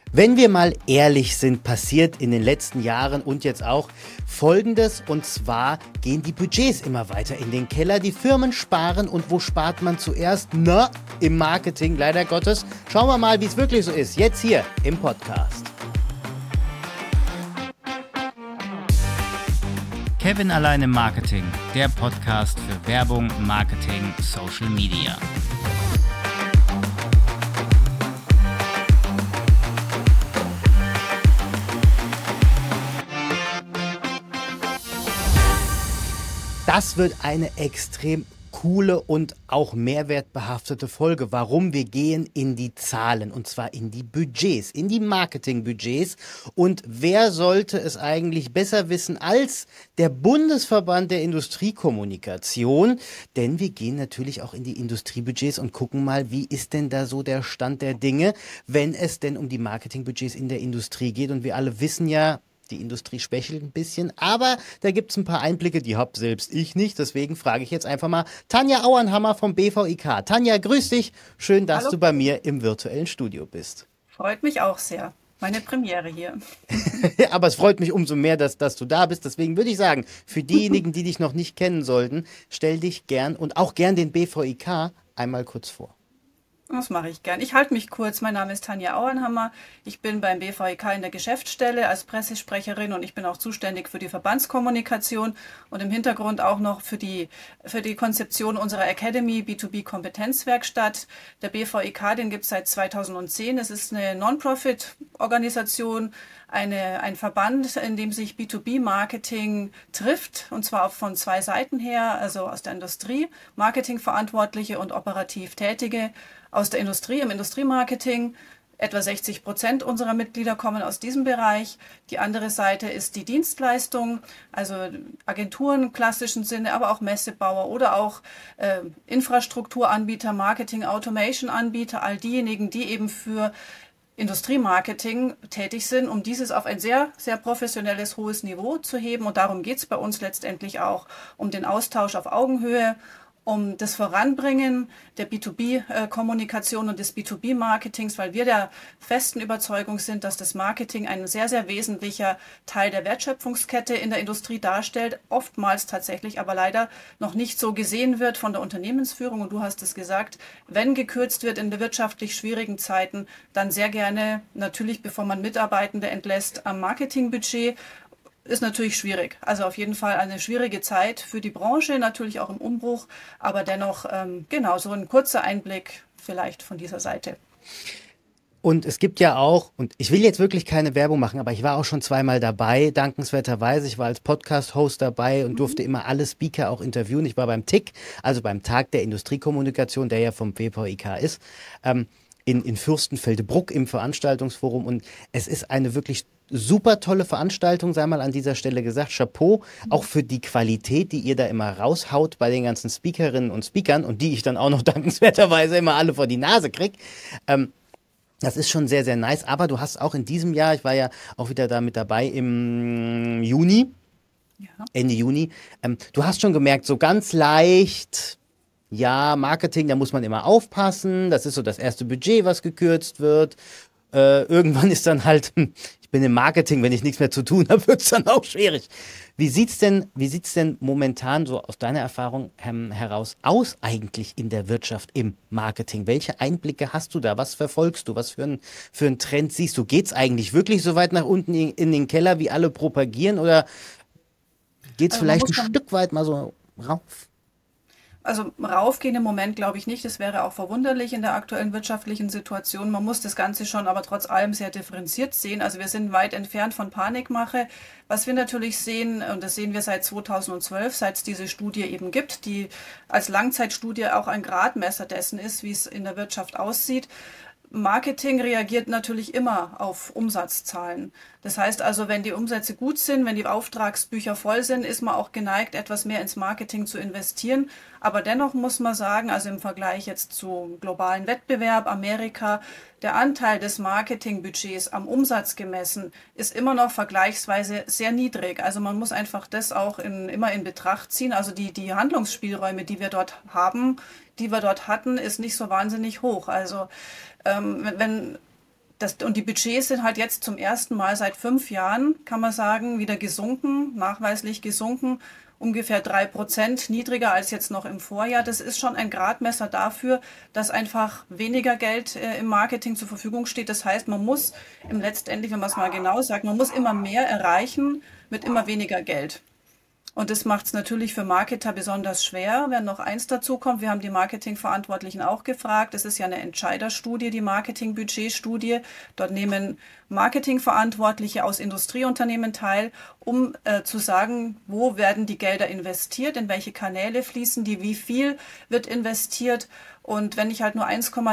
Wenn wir mal ehrlich sind, passiert in den letzten Jahren und jetzt auch Folgendes, und zwar gehen die Budgets immer weiter in den Keller, die Firmen sparen, und wo spart man zuerst? Na, im Marketing, leider Gottes. Schauen wir mal, wie es wirklich so ist, jetzt hier im Podcast. Kevin allein im Marketing, der Podcast für Werbung, Marketing, Social Media. Das wird eine extrem coole und auch mehrwertbehaftete Folge. Warum? Wir gehen in die Zahlen, und zwar in die Budgets, in die Marketingbudgets. Und wer sollte es eigentlich besser wissen als der Bundesverband der Industriekommunikation? Denn wir gehen natürlich auch in die Industriebudgets und gucken mal, wie ist denn da so der Stand der Dinge, wenn es denn um die Marketingbudgets in der Industrie geht. Und wir alle wissen ja, die Industrie schwächelt ein bisschen, aber da gibt es ein paar Einblicke, die hab selbst ich nicht. Deswegen frage ich jetzt einfach mal Tanja Auernhammer vom BVIK. Tanja, grüß dich. Schön, dass Hallo. du bei mir im virtuellen Studio bist. Freut mich auch sehr. Meine Premiere hier. Aber es freut mich umso mehr, dass du da bist. Deswegen würde ich sagen, für diejenigen, die dich noch nicht kennen sollten, stell dich gern und auch gern den BVIK einmal kurz vor. Das mache ich gern. Ich halte mich kurz. Mein Name ist Tanja Auernhammer. Ich bin beim BVIK in der Geschäftsstelle als Pressesprecherin und ich bin auch zuständig für die Verbandskommunikation und im Hintergrund auch noch für die Konzeption unserer Academy B2B Kompetenzwerkstatt. Der BVIK, den gibt es seit 2010. Es ist eine Non-Profit-Organisation, ein Verband, in dem sich B2B-Marketing trifft, und zwar auch von zwei Seiten her, also aus der Industrie, Marketingverantwortliche und operativ Tätige aus der Industrie, im Industriemarketing. Etwa 60% unserer Mitglieder kommen aus diesem Bereich. Die andere Seite ist die Dienstleistung, also Agenturen im klassischen Sinne, aber auch Messebauer oder auch Infrastrukturanbieter, Marketing, Automation-Anbieter, all diejenigen, die eben für Industriemarketing tätig sind, um dieses auf ein sehr, sehr professionelles, hohes Niveau zu heben. Und darum geht es bei uns letztendlich auch, um den Austausch auf Augenhöhe, um das Voranbringen der B2B-Kommunikation und des B2B-Marketings, weil wir der festen Überzeugung sind, dass das Marketing ein sehr, sehr wesentlicher Teil der Wertschöpfungskette in der Industrie darstellt, oftmals tatsächlich aber leider noch nicht so gesehen wird von der Unternehmensführung. Und du hast es gesagt, wenn gekürzt wird in wirtschaftlich schwierigen Zeiten, dann sehr gerne natürlich, bevor man Mitarbeitende entlässt, am Marketingbudget. Ist natürlich schwierig. Also auf jeden Fall eine schwierige Zeit für die Branche, natürlich auch im Umbruch, aber dennoch genau so ein kurzer Einblick vielleicht von dieser Seite. Und es gibt ja auch, und ich will jetzt wirklich keine Werbung machen, aber ich war auch schon zweimal dabei, dankenswerterweise. Ich war als Podcast-Host dabei und durfte immer alle Speaker auch interviewen. Ich war beim TIC, also beim Tag der Industriekommunikation, der ja vom BVIK ist, in Fürstenfeldbruck im Veranstaltungsforum. Und es ist eine wirklich super tolle Veranstaltung, sei mal an dieser Stelle gesagt. Chapeau, auch für die Qualität, die ihr da immer raushaut bei den ganzen Speakerinnen und Speakern und die ich dann auch noch dankenswerterweise immer alle vor die Nase krieg. Das ist schon sehr, sehr nice. Aber du hast auch in diesem Jahr, ich war ja auch wieder da mit dabei im Juni, Ja. Ende Juni, du hast schon gemerkt, so ganz leicht, ja, Marketing, da muss man immer aufpassen. Das ist so das erste Budget, was gekürzt wird. Irgendwann ist dann halt, ich bin im Marketing, wenn ich nichts mehr zu tun habe, wird es dann auch schwierig. Wie sieht's denn momentan so aus deiner Erfahrung heraus aus eigentlich in der Wirtschaft im Marketing? Welche Einblicke hast du da? Was verfolgst du? Was für einen Trend siehst du? Geht's eigentlich wirklich so weit nach unten in den Keller, wie alle propagieren, oder geht's Also man vielleicht muss ein schon Stück weit mal so rauf? Also raufgehen im Moment glaube ich nicht. Das wäre auch verwunderlich in der aktuellen wirtschaftlichen Situation. Man muss das Ganze schon aber trotz allem sehr differenziert sehen. Also wir sind weit entfernt von Panikmache. Was wir natürlich sehen, und das sehen wir seit 2012, seit es diese Studie eben gibt, die als Langzeitstudie auch ein Gradmesser dessen ist, wie es in der Wirtschaft aussieht. Marketing reagiert natürlich immer auf Umsatzzahlen. Das heißt also, wenn die Umsätze gut sind, wenn die Auftragsbücher voll sind, ist man auch geneigt, etwas mehr ins Marketing zu investieren. Aber dennoch muss man sagen, also im Vergleich jetzt zu globalen Wettbewerb, Amerika, der Anteil des Marketingbudgets am Umsatz gemessen ist immer noch vergleichsweise sehr niedrig. Also man muss einfach das auch immer in Betracht ziehen. Also die Handlungsspielräume, die wir dort haben, die wir dort hatten, ist nicht so wahnsinnig hoch. Also wenn Und die Budgets sind halt jetzt zum ersten Mal seit 5 Jahren, kann man sagen, wieder gesunken, nachweislich gesunken, ungefähr 3% niedriger als jetzt noch im Vorjahr. Das ist schon ein Gradmesser dafür, dass einfach weniger Geld im Marketing zur Verfügung steht. Das heißt, man muss letztendlich, wenn man es mal genau sagt, man muss immer mehr erreichen mit immer weniger Geld. Und das macht es natürlich für Marketer besonders schwer. Wenn noch eins dazu kommt, wir haben die Marketingverantwortlichen auch gefragt. Das ist ja eine Entscheiderstudie, die Marketingbudgetstudie. Dort nehmen Marketingverantwortliche aus Industrieunternehmen teil, um zu sagen, wo werden die Gelder investiert, in welche Kanäle fließen die, wie viel wird investiert. Und wenn ich halt nur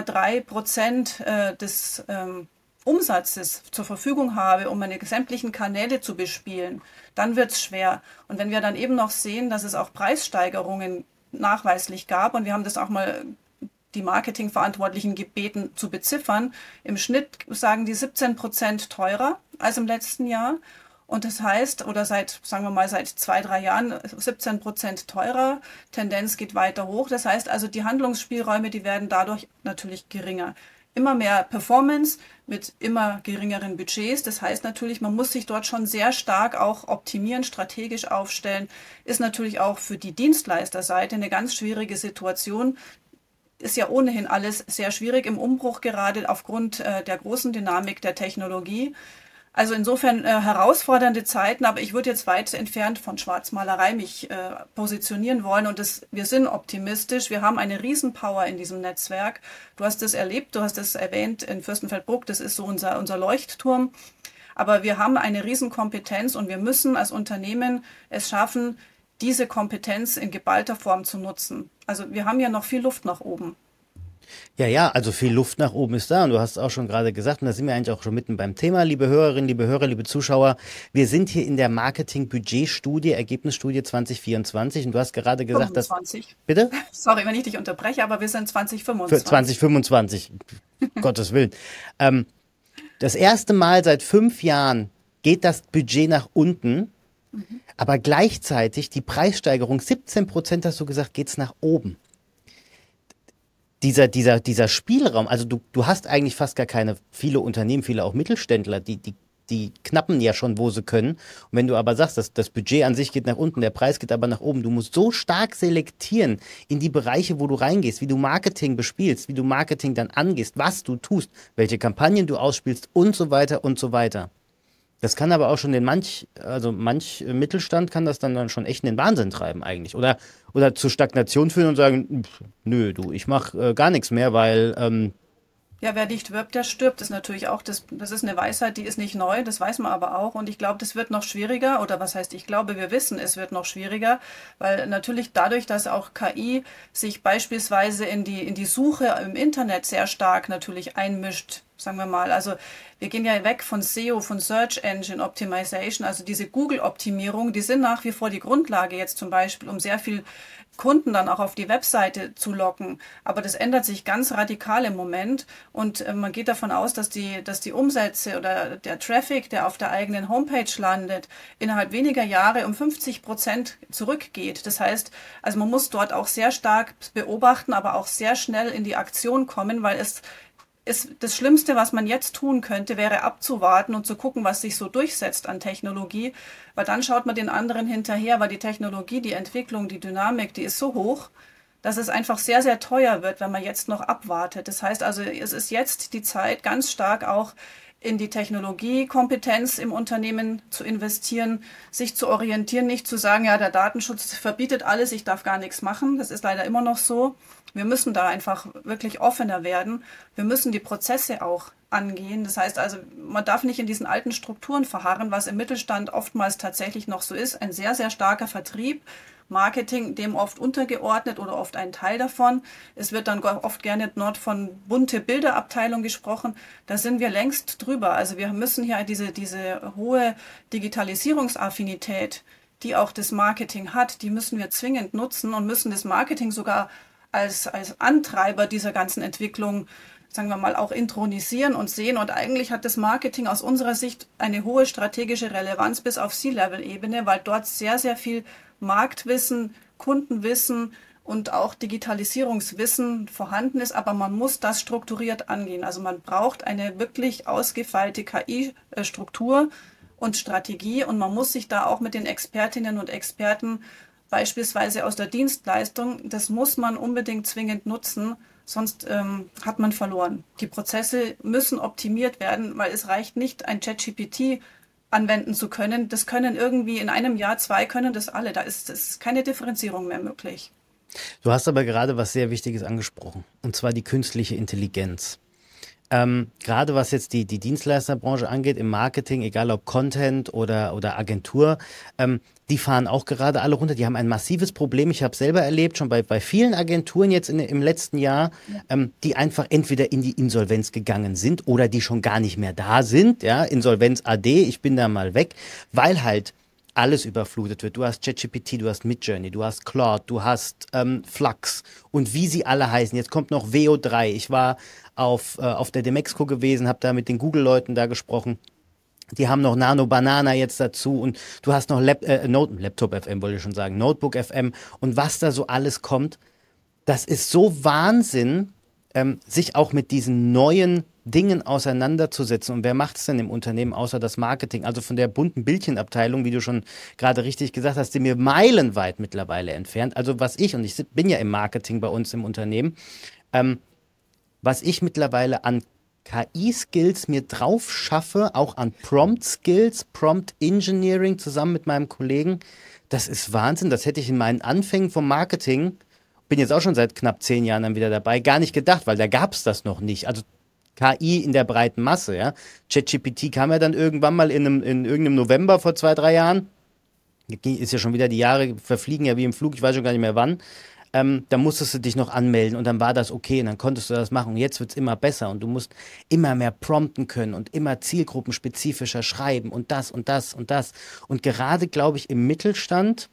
1,3% des Umsatzes zur Verfügung habe, um meine sämtlichen Kanäle zu bespielen, dann wird es schwer. Und wenn wir dann eben noch sehen, dass es auch Preissteigerungen nachweislich gab, und wir haben das auch mal die Marketingverantwortlichen gebeten zu beziffern, im Schnitt sagen die 17% teurer als im letzten Jahr. Und das heißt, oder sagen wir mal, seit 2, 3 Jahren 17% teurer, Tendenz geht weiter hoch. Das heißt also, die Handlungsspielräume, die werden dadurch natürlich geringer. Immer mehr Performance mit immer geringeren Budgets. Das heißt natürlich, man muss sich dort schon sehr stark auch optimieren, strategisch aufstellen. Ist natürlich auch für die Dienstleisterseite eine ganz schwierige Situation. Ist ja ohnehin alles sehr schwierig im Umbruch, gerade aufgrund der großen Dynamik der Technologie. Also insofern herausfordernde Zeiten, aber ich würde jetzt weit entfernt von Schwarzmalerei mich positionieren wollen, und wir sind optimistisch. Wir haben eine Riesenpower in diesem Netzwerk. Du hast es erlebt, du hast es erwähnt in Fürstenfeldbruck, das ist so unser Leuchtturm. Aber wir haben eine Riesenkompetenz, und wir müssen als Unternehmen es schaffen, diese Kompetenz in geballter Form zu nutzen. Also wir haben ja noch viel Luft nach oben. Ja, ja, also viel Luft nach oben ist da, und du hast auch schon gerade gesagt, und da sind wir eigentlich auch schon mitten beim Thema, liebe Hörerinnen, liebe Hörer, liebe Zuschauer. Wir sind hier in der Marketing-Budget-Studie, Ergebnisstudie 2024, und du hast gerade gesagt, 25. dass... Bitte? Sorry, wenn ich dich unterbreche, aber wir sind 2025. Für 2025, Gottes Willen. Das erste Mal seit 5 Jahren geht das Budget nach unten, aber gleichzeitig die Preissteigerung, 17%, hast du gesagt, geht's nach oben. Dieser Spielraum, also du hast eigentlich fast gar keine, viele Unternehmen, viele auch Mittelständler, die knappen ja schon, wo sie können. Und wenn du aber sagst, dass das Budget an sich geht nach unten, der Preis geht aber nach oben, du musst so stark selektieren in die Bereiche, wo du reingehst, wie du Marketing bespielst, wie du Marketing dann angehst, was du tust, welche Kampagnen du ausspielst und so weiter und so weiter. Das kann aber auch schon manch Mittelstand kann das dann schon echt in den Wahnsinn treiben eigentlich. Oder zur Stagnation führen und sagen, nö, ich mach gar nichts mehr, weil Ja, wer nicht wirbt, der stirbt, ist natürlich auch, das ist eine Weisheit, die ist nicht neu, das weiß man aber auch. Und ich glaube, das wird noch schwieriger, oder was heißt, ich glaube, wir wissen, es wird noch schwieriger, weil natürlich dadurch, dass auch KI sich beispielsweise in die Suche im Internet sehr stark natürlich einmischt, sagen wir mal. Also wir gehen ja weg von SEO, von Search Engine Optimization, also diese Google-Optimierung, die sind nach wie vor die Grundlage jetzt zum Beispiel, um sehr viel Kunden dann auch auf die Webseite zu locken. Aber das ändert sich ganz radikal im Moment, und man geht davon aus, dass die Umsätze oder der Traffic, der auf der eigenen Homepage landet, innerhalb weniger Jahre um 50% zurückgeht. Das heißt, also man muss dort auch sehr stark beobachten, aber auch sehr schnell in die Aktion kommen, weil das Schlimmste, was man jetzt tun könnte, wäre abzuwarten und zu gucken, was sich so durchsetzt an Technologie, weil dann schaut man den anderen hinterher, weil die Technologie, die Entwicklung, die Dynamik, die ist so hoch, dass es einfach sehr, sehr teuer wird, wenn man jetzt noch abwartet. Das heißt also, es ist jetzt die Zeit, ganz stark auch in die Technologiekompetenz im Unternehmen zu investieren, sich zu orientieren, nicht zu sagen, ja, der Datenschutz verbietet alles, ich darf gar nichts machen. Das ist leider immer noch so. Wir müssen da einfach wirklich offener werden. Wir müssen die Prozesse auch angehen. Das heißt also, man darf nicht in diesen alten Strukturen verharren, was im Mittelstand oftmals tatsächlich noch so ist. Ein sehr, sehr starker Vertrieb, Marketing dem oft untergeordnet oder oft ein Teil davon. Es wird dann oft gerne dort von bunte Bilderabteilung gesprochen. Da sind wir längst drüber. Also wir müssen hier diese hohe Digitalisierungsaffinität, die auch das Marketing hat, die müssen wir zwingend nutzen und müssen das Marketing sogar als Antreiber dieser ganzen Entwicklung, sagen wir mal, auch intronisieren und sehen. Und eigentlich hat das Marketing aus unserer Sicht eine hohe strategische Relevanz bis auf C-Level-Ebene, weil dort sehr, sehr viel Marktwissen, Kundenwissen und auch Digitalisierungswissen vorhanden ist, aber man muss das strukturiert angehen. Also man braucht eine wirklich ausgefeilte KI-Struktur und Strategie und man muss sich da auch mit den Expertinnen und Experten beispielsweise aus der Dienstleistung, das muss man unbedingt zwingend nutzen, sonst hat man verloren. Die Prozesse müssen optimiert werden, weil es reicht nicht, ein ChatGPT anwenden zu können. Das können irgendwie in einem Jahr, 2 können das alle. Da ist keine Differenzierung mehr möglich. Du hast aber gerade was sehr Wichtiges angesprochen, und zwar die künstliche Intelligenz. Gerade was jetzt die Dienstleisterbranche angeht, im Marketing, egal ob Content oder Agentur, die fahren auch gerade alle runter. Die haben ein massives Problem. Ich habe selber erlebt, schon bei vielen Agenturen jetzt im letzten Jahr, die einfach entweder in die Insolvenz gegangen sind oder die schon gar nicht mehr da sind. Ja, Insolvenz AD, ich bin da mal weg, weil halt alles überflutet wird. Du hast ChatGPT, du hast Midjourney, du hast Claude, du hast Flux und wie sie alle heißen. Jetzt kommt noch VO3. Ich war auf der Demexco gewesen, habe da mit den Google-Leuten da gesprochen. Die haben noch Nano Banana jetzt dazu und du hast noch Laptop FM, wollte ich schon sagen, Notebook FM und was da so alles kommt. Das ist so Wahnsinn, sich auch mit diesen neuen Dingen auseinanderzusetzen. Und wer macht es denn im Unternehmen außer das Marketing? Also von der bunten Bildchenabteilung, wie du schon gerade richtig gesagt hast, sind wir meilenweit mittlerweile entfernt. Also und ich bin ja im Marketing bei uns im Unternehmen, was ich mittlerweile an KI-Skills mir drauf schaffe, auch an Prompt-Skills, Prompt-Engineering zusammen mit meinem Kollegen, das ist Wahnsinn. Das hätte ich in meinen Anfängen vom Marketing, bin jetzt auch schon seit knapp 10 Jahren dann wieder dabei, gar nicht gedacht, weil da gab es das noch nicht. Also KI in der breiten Masse, ja. ChatGPT kam ja dann irgendwann mal in irgendeinem November vor 2, 3 Jahren. Ist ja schon wieder, die Jahre verfliegen ja wie im Flug, ich weiß schon gar nicht mehr wann. Da musstest du dich noch anmelden und dann war das okay und dann konntest du das machen. Und jetzt wird es immer besser und du musst immer mehr prompten können und immer zielgruppenspezifischer schreiben und das und das und das. Und gerade, glaube ich, im Mittelstand,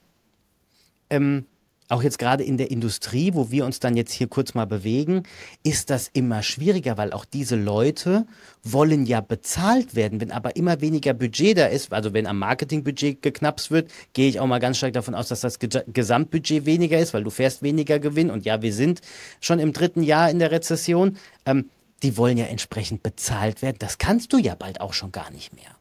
auch jetzt gerade in der Industrie, wo wir uns dann jetzt hier kurz mal bewegen, ist das immer schwieriger, weil auch diese Leute wollen ja bezahlt werden. Wenn aber immer weniger Budget da ist, also wenn am Marketingbudget geknapst wird, gehe ich auch mal ganz stark davon aus, dass das Gesamtbudget weniger ist, weil du fährst weniger Gewinn. Und ja, wir sind schon im 3. Jahr in der Rezession. Die wollen ja entsprechend bezahlt werden. Das kannst du ja bald auch schon gar nicht mehr.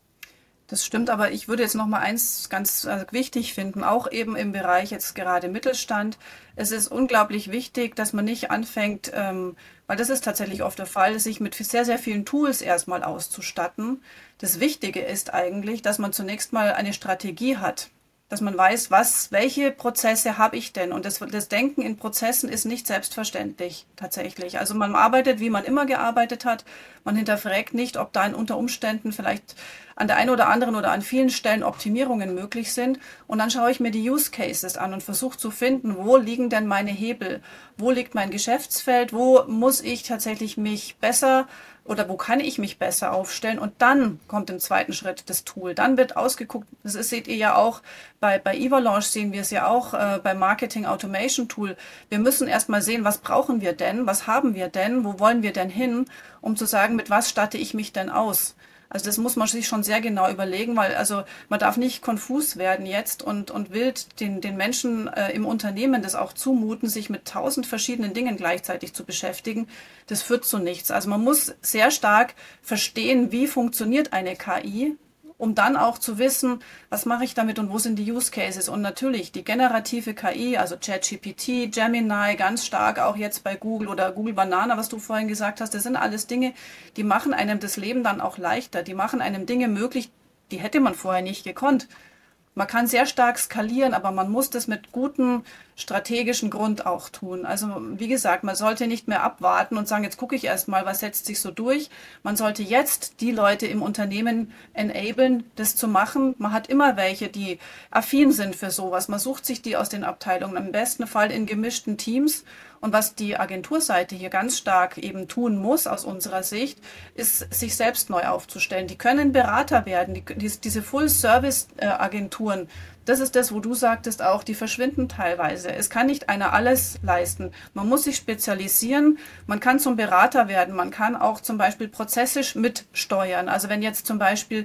Das stimmt, aber ich würde jetzt noch mal eins ganz wichtig finden, auch eben im Bereich jetzt gerade Mittelstand. Es ist unglaublich wichtig, dass man nicht anfängt, weil das ist tatsächlich oft der Fall, sich mit sehr, sehr vielen Tools erstmal auszustatten. Das Wichtige ist eigentlich, dass man zunächst mal eine Strategie hat, dass man weiß, welche Prozesse habe ich denn? Und das Denken in Prozessen ist nicht selbstverständlich tatsächlich. Also man arbeitet, wie man immer gearbeitet hat. Man hinterfragt nicht, ob da unter Umständen vielleicht an der einen oder anderen oder an vielen Stellen Optimierungen möglich sind. Und dann schaue ich mir die Use Cases an und versuche zu finden, wo liegen denn meine Hebel? Wo liegt mein Geschäftsfeld? Wo muss ich tatsächlich mich besser oder wo kann ich mich besser aufstellen? Und dann kommt im zweiten Schritt das Tool. Dann wird ausgeguckt, seht ihr ja auch, bei Evalanche sehen wir es ja auch, beim Marketing Automation Tool. Wir müssen erstmal sehen, was brauchen wir denn? Was haben wir denn? Wo wollen wir denn hin? Um zu sagen, mit was statte ich mich denn aus? Also das muss man sich schon sehr genau überlegen, weil also man darf nicht konfus werden jetzt und wild den Menschen im Unternehmen das auch zumuten, sich mit 1000 verschiedenen Dingen gleichzeitig zu beschäftigen. Das führt zu nichts. Also man muss sehr stark verstehen, wie funktioniert eine KI, um dann auch zu wissen, was mache ich damit und wo sind die Use Cases. Und natürlich die generative KI, also ChatGPT, Gemini, ganz stark auch jetzt bei Google oder Google Banana, was du vorhin gesagt hast, das sind alles Dinge, die machen einem das Leben dann auch leichter. Die machen einem Dinge möglich, die hätte man vorher nicht gekonnt. Man kann sehr stark skalieren, aber man muss das mit gutem strategischen Grund auch tun. Also wie gesagt, man sollte nicht mehr abwarten und sagen, jetzt gucke ich erst mal, was setzt sich so durch. Man sollte jetzt die Leute im Unternehmen enablen, das zu machen. Man hat immer welche, die affin sind für sowas. Man sucht sich die aus den Abteilungen, im besten Fall in gemischten Teams. Und was die Agenturseite hier ganz stark eben tun muss, aus unserer Sicht, ist, sich selbst neu aufzustellen. Die können Berater werden, diese Full-Service-Agenturen. Das ist das, wo du sagtest auch, die verschwinden teilweise. Es kann nicht einer alles leisten. Man muss sich spezialisieren. Man kann zum Berater werden. Man kann auch zum Beispiel prozessisch mitsteuern. Also wenn jetzt zum Beispiel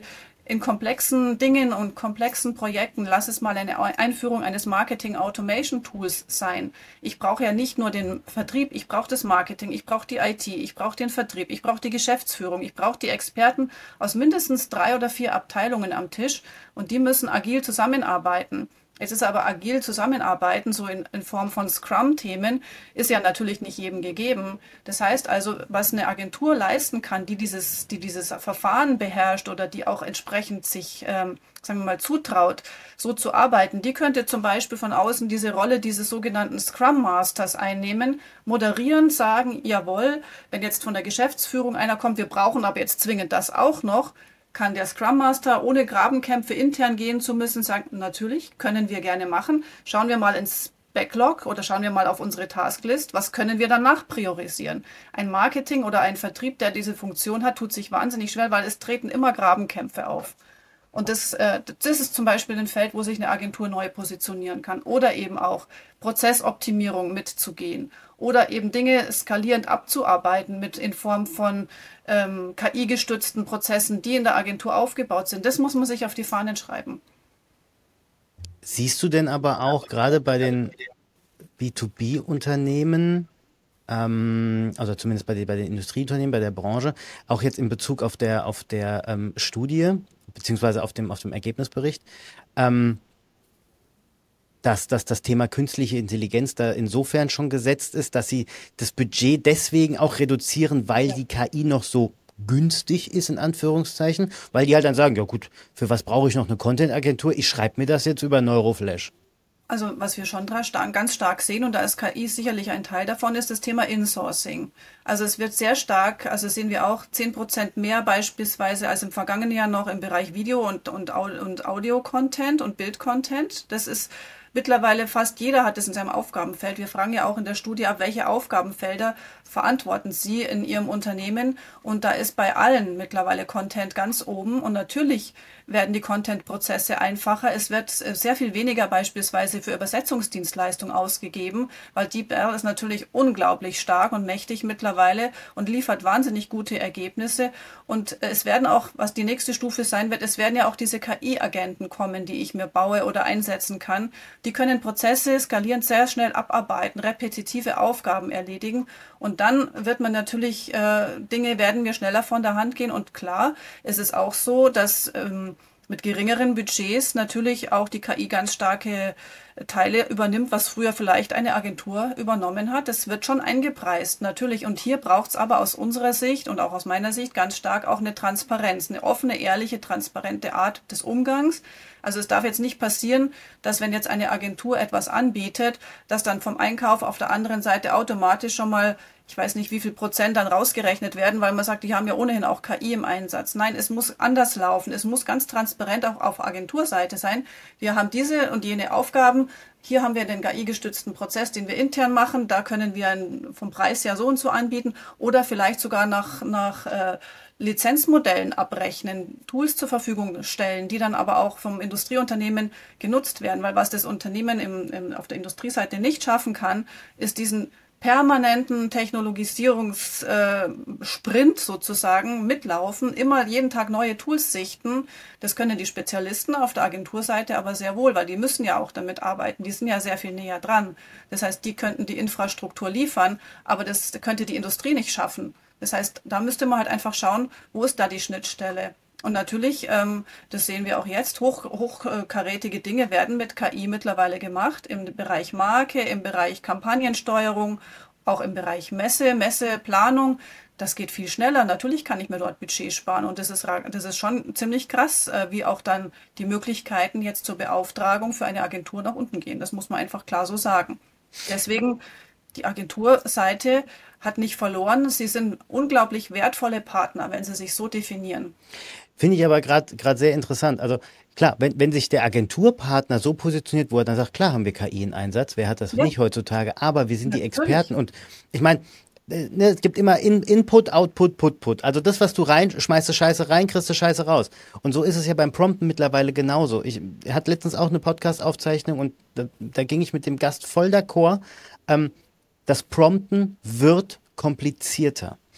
in komplexen Dingen und komplexen Projekten, lass es mal eine Einführung eines Marketing-Automation-Tools sein. Ich brauche ja nicht nur den Vertrieb, ich brauche das Marketing, ich brauche die IT, ich brauche den Vertrieb, ich brauche die Geschäftsführung, ich brauche die Experten aus mindestens 3 oder 4 Abteilungen am Tisch und die müssen agil zusammenarbeiten. Es ist aber agil zusammenarbeiten, so in Form von Scrum-Themen, ist ja natürlich nicht jedem gegeben. Das heißt also, was eine Agentur leisten kann, die dieses Verfahren beherrscht oder die auch entsprechend sich, sagen wir mal, zutraut, so zu arbeiten, die könnte zum Beispiel von außen diese Rolle dieses sogenannten Scrum Masters einnehmen, moderieren, sagen, jawohl, wenn jetzt von der Geschäftsführung einer kommt, wir brauchen aber jetzt zwingend das auch noch, kann der Scrum Master, ohne Grabenkämpfe intern gehen zu müssen, sagen, natürlich, können wir gerne machen. Schauen wir mal ins Backlog oder schauen wir mal auf unsere Tasklist, was können wir danach priorisieren? Ein Marketing oder ein Vertrieb, der diese Funktion hat, tut sich wahnsinnig schwer, weil es treten immer Grabenkämpfe auf. Und das ist zum Beispiel ein Feld, wo sich eine Agentur neu positionieren kann. Oder eben auch Prozessoptimierung mitzugehen. Oder eben Dinge skalierend abzuarbeiten in Form von KI-gestützten Prozessen, die in der Agentur aufgebaut sind. Das muss man sich auf die Fahnen schreiben. Siehst du denn aber auch gerade bei den B2B-Unternehmen, also zumindest bei den Industrieunternehmen, bei der Branche, auch jetzt in Bezug auf der Studie, beziehungsweise auf dem Ergebnisbericht, ähm, dass das Thema künstliche Intelligenz da insofern schon gesetzt ist, dass sie das Budget deswegen auch reduzieren, weil die KI noch so günstig ist, in Anführungszeichen, weil die halt dann sagen, ja gut, für was brauche ich noch eine Content-Agentur? Ich schreibe mir das jetzt über Neuroflash. Also was wir schon ganz stark sehen, und da ist KI sicherlich ein Teil davon, ist das Thema Insourcing. Also es wird sehr stark, also sehen wir auch 10% mehr beispielsweise als im vergangenen Jahr noch im Bereich Video und Audio-Content und Bild-Content. Das ist mittlerweile fast jeder hat es in seinem Aufgabenfeld. Wir fragen ja auch in der Studie ab, welche Aufgabenfelder verantworten Sie in Ihrem Unternehmen. Und da ist bei allen mittlerweile Content ganz oben. Und natürlich werden die Content-Prozesse einfacher. Es wird sehr viel weniger beispielsweise für Übersetzungsdienstleistungen ausgegeben, weil DeepL ist natürlich unglaublich stark und mächtig mittlerweile und liefert wahnsinnig gute Ergebnisse. Und es werden auch, was die nächste Stufe sein wird, es werden ja auch diese KI-Agenten kommen, die ich mir baue oder einsetzen kann. Die können Prozesse skalierend sehr schnell abarbeiten, repetitive Aufgaben erledigen. Und dann wird man natürlich, Dinge werden mir schneller von der Hand gehen. Und klar, es ist auch so, dass mit geringeren Budgets natürlich auch die KI ganz starke Teile übernimmt, was früher vielleicht eine Agentur übernommen hat. Das wird schon eingepreist, natürlich. Und hier braucht es aber aus unserer Sicht und auch aus meiner Sicht ganz stark auch eine Transparenz, eine offene, ehrliche, transparente Art des Umgangs. Also es darf jetzt nicht passieren, dass wenn jetzt eine Agentur etwas anbietet, dass dann vom Einkauf auf der anderen Seite automatisch schon mal, ich weiß nicht, wie viel Prozent dann rausgerechnet werden, weil man sagt, die haben ja ohnehin auch KI im Einsatz. Nein, es muss anders laufen. Es muss ganz transparent auch auf Agenturseite sein. Wir haben diese und jene Aufgaben. Hier haben wir den KI-gestützten Prozess, den wir intern machen. Da können wir vom Preis her so und so anbieten oder vielleicht sogar nach Lizenzmodellen abrechnen, Tools zur Verfügung stellen, die dann aber auch vom Industrieunternehmen genutzt werden. Weil was das Unternehmen auf der Industrieseite nicht schaffen kann, ist diesen permanenten Technologisierungssprint sozusagen mitlaufen, immer jeden Tag neue Tools sichten. Das können die Spezialisten auf der Agenturseite aber sehr wohl, weil die müssen ja auch damit arbeiten. Die sind ja sehr viel näher dran. Das heißt, die könnten die Infrastruktur liefern, aber das könnte die Industrie nicht schaffen. Das heißt, da müsste man halt einfach schauen, wo ist da die Schnittstelle. Und natürlich, das sehen wir auch jetzt, hochkarätige Dinge werden mit KI mittlerweile gemacht, im Bereich Marke, im Bereich Kampagnensteuerung, auch im Bereich Messeplanung. Das geht viel schneller. Natürlich kann ich mir dort Budget sparen. Und das ist schon ziemlich krass, wie auch dann die Möglichkeiten jetzt zur Beauftragung für eine Agentur nach unten gehen. Das muss man einfach klar so sagen. Deswegen, die Agenturseite hat nicht verloren. Sie sind unglaublich wertvolle Partner, wenn sie sich so definieren. Finde ich aber gerade sehr interessant. Also klar, wenn sich der Agenturpartner so positioniert, wo er dann sagt, klar haben wir KI in Einsatz, wer hat das Ja, nicht heutzutage, aber wir sind die natürlich. Experten und ich meine, ne, es gibt immer Input, Output, Put. Also das, was du rein, schmeißt du Scheiße rein, kriegst du Scheiße raus. Und so ist es ja beim Prompten mittlerweile genauso. Er hat letztens auch eine Podcast-Aufzeichnung und da ging ich mit dem Gast voll d'accord. Das Prompten wird komplizierter.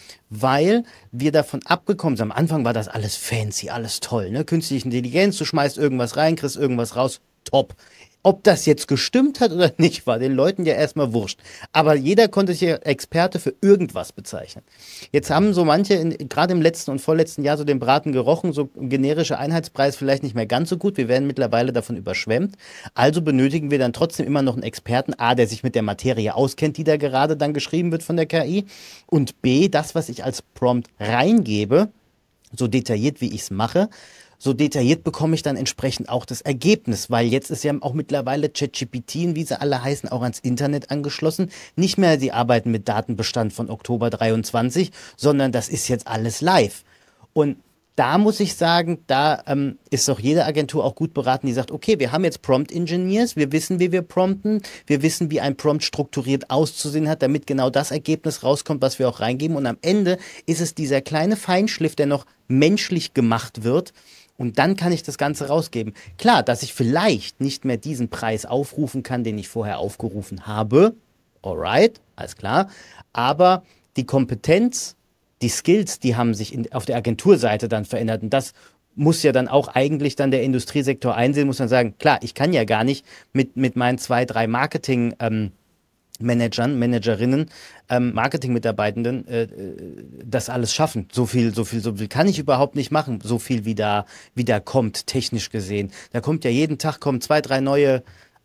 weil wir davon abgekommen sind. Am Anfang war das alles fancy, alles toll, ne? Künstliche Intelligenz, du schmeißt irgendwas rein, kriegst irgendwas raus, top. Ob das jetzt gestimmt hat oder nicht, war den Leuten ja erstmal wurscht. Aber jeder konnte sich ja Experte für irgendwas bezeichnen. Jetzt haben so manche, gerade im letzten und vorletzten Jahr, so den Braten gerochen, so generische Einheitspreis vielleicht nicht mehr ganz so gut. Wir werden mittlerweile davon überschwemmt. Also benötigen wir dann trotzdem immer noch einen Experten, A, der sich mit der Materie auskennt, die da gerade dann geschrieben wird von der KI. Und B, das, was ich als Prompt reingebe, so detailliert wie ich es mache, so detailliert bekomme ich dann entsprechend auch das Ergebnis, weil jetzt ist ja auch mittlerweile ChatGPT und wie sie alle heißen auch ans Internet angeschlossen. Nicht mehr die arbeiten mit Datenbestand von Oktober 23, sondern das ist jetzt alles live. Und da muss ich sagen, da ist doch jede Agentur auch gut beraten, die sagt, okay, wir haben jetzt Prompt Engineers, wir wissen, wie wir prompten, wir wissen, wie ein Prompt strukturiert auszusehen hat, damit genau das Ergebnis rauskommt, was wir auch reingeben. Und am Ende ist es dieser kleine Feinschliff, der noch menschlich gemacht wird. Und dann kann ich das Ganze rausgeben. Klar, dass ich vielleicht nicht mehr diesen Preis aufrufen kann, den ich vorher aufgerufen habe. Alright, alles klar. Aber die Kompetenz, die Skills, die haben sich auf der Agenturseite dann verändert. Und das muss ja dann auch eigentlich dann der Industriesektor einsehen, muss dann sagen, klar, ich kann ja gar nicht mit meinen 2, 3 Marketing, Managern, Managerinnen, Marketingmitarbeitenden das alles schaffen. So viel kann ich überhaupt nicht machen. So viel wie da kommt, technisch gesehen. Da kommt ja jeden Tag kommen 2, 3 neue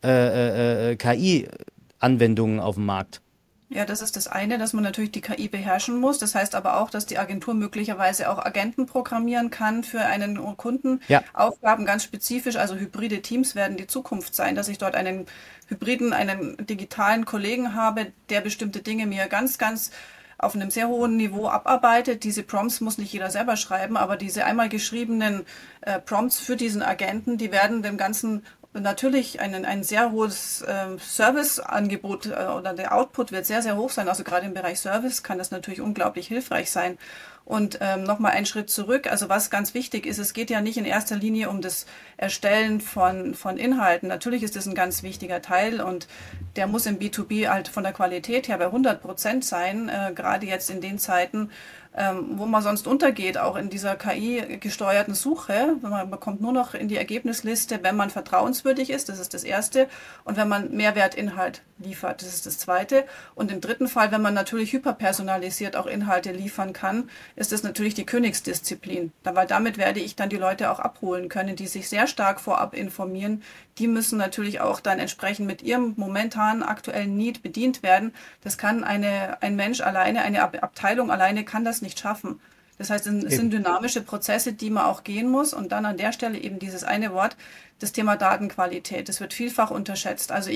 KI-Anwendungen auf den Markt. Ja, das ist das eine, dass man natürlich die KI beherrschen muss. Das heißt aber auch, dass die Agentur möglicherweise auch Agenten programmieren kann für einen Kunden. Ja. Aufgaben ganz spezifisch, also hybride Teams werden die Zukunft sein, dass ich dort einen einen digitalen Kollegen habe, der bestimmte Dinge mir ganz auf einem sehr hohen Niveau abarbeitet. Diese Prompts muss nicht jeder selber schreiben, aber diese einmal geschriebenen Prompts für diesen Agenten, die werden dem Ganzen natürlich ein sehr hohes Serviceangebot oder der Output wird sehr, sehr hoch sein. Also gerade im Bereich Service kann das natürlich unglaublich hilfreich sein. Und nochmal einen Schritt zurück. Also was ganz wichtig ist, es geht ja nicht in erster Linie um das Erstellen von Inhalten. Natürlich ist das ein ganz wichtiger Teil und der muss im B2B halt von der Qualität her bei 100% sein, gerade jetzt in den Zeiten, wo man sonst untergeht, auch in dieser KI-gesteuerten Suche. Man bekommt nur noch in die Ergebnisliste, wenn man vertrauenswürdig ist, das ist das Erste, und wenn man Mehrwertinhalt liefert, das ist das Zweite. Und im dritten Fall, wenn man natürlich hyperpersonalisiert auch Inhalte liefern kann, ist das natürlich die Königsdisziplin. Weil damit werde ich dann die Leute auch abholen können, die sich sehr stark vorab informieren. Die müssen natürlich auch dann entsprechend mit ihrem momentanen aktuellen Need bedient werden. Das kann ein Mensch alleine, eine Abteilung alleine kann das nicht schaffen. Das heißt, es sind dynamische Prozesse, die man auch gehen muss. Und dann an der Stelle eben dieses eine Wort, das Thema Datenqualität. Das wird vielfach unterschätzt. Also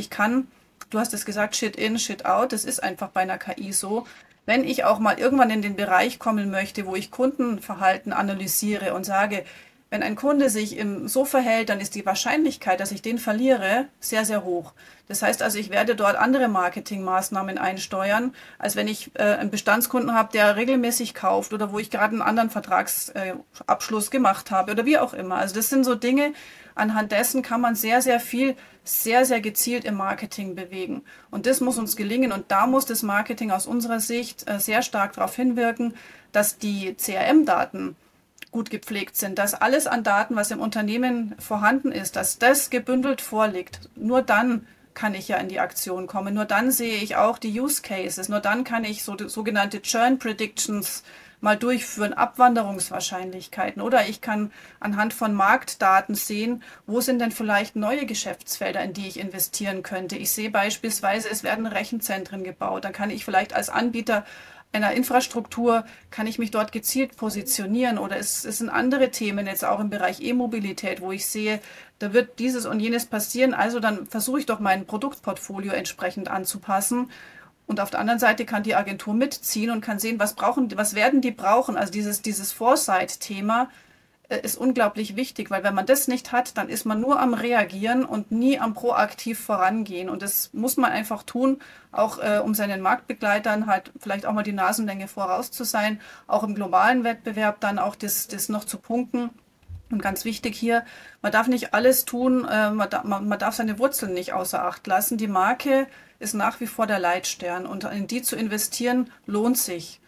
du hast es gesagt, Shit in, Shit out. Das ist einfach bei einer KI so. Wenn ich auch mal irgendwann in den Bereich kommen möchte, wo ich Kundenverhalten analysiere und sage, wenn ein Kunde sich so verhält, dann ist die Wahrscheinlichkeit, dass ich den verliere, sehr, sehr hoch. Das heißt also, ich werde dort andere Marketingmaßnahmen einsteuern, als wenn ich einen Bestandskunden habe, der regelmäßig kauft oder wo ich gerade einen anderen Vertragsabschluss gemacht habe oder wie auch immer. Also das sind so Dinge, anhand dessen kann man sehr, sehr viel, sehr, sehr gezielt im Marketing bewegen. Und das muss uns gelingen. Und da muss das Marketing aus unserer Sicht sehr stark darauf hinwirken, dass die CRM-Daten gut gepflegt sind, dass alles an Daten, was im Unternehmen vorhanden ist, dass das gebündelt vorliegt. Nur dann kann ich ja in die Aktion kommen. Nur dann sehe ich auch die Use Cases. Nur dann kann ich sogenannte Churn Predictions mal durchführen, Abwanderungswahrscheinlichkeiten. Oder ich kann anhand von Marktdaten sehen, wo sind denn vielleicht neue Geschäftsfelder, in die ich investieren könnte. Ich sehe beispielsweise, es werden Rechenzentren gebaut. Dann kann ich vielleicht als Anbieter einer Infrastruktur, kann ich mich dort gezielt positionieren, oder es sind andere Themen jetzt auch im Bereich E-Mobilität, wo ich sehe, da wird dieses und jenes passieren, also dann versuche ich doch mein Produktportfolio entsprechend anzupassen. Und auf der anderen Seite kann die Agentur mitziehen und kann sehen, was werden die brauchen. Also dieses Foresight-Thema ist unglaublich wichtig, weil wenn man das nicht hat, dann ist man nur am Reagieren und nie am proaktiv vorangehen. Und das muss man einfach tun, auch um seinen Marktbegleitern halt vielleicht auch mal die Nasenlänge voraus zu sein, auch im globalen Wettbewerb dann auch das noch zu punkten. Und ganz wichtig hier, man darf nicht alles tun, man darf seine Wurzeln nicht außer Acht lassen. Die Marke ist nach wie vor der Leitstern und in die zu investieren lohnt sich.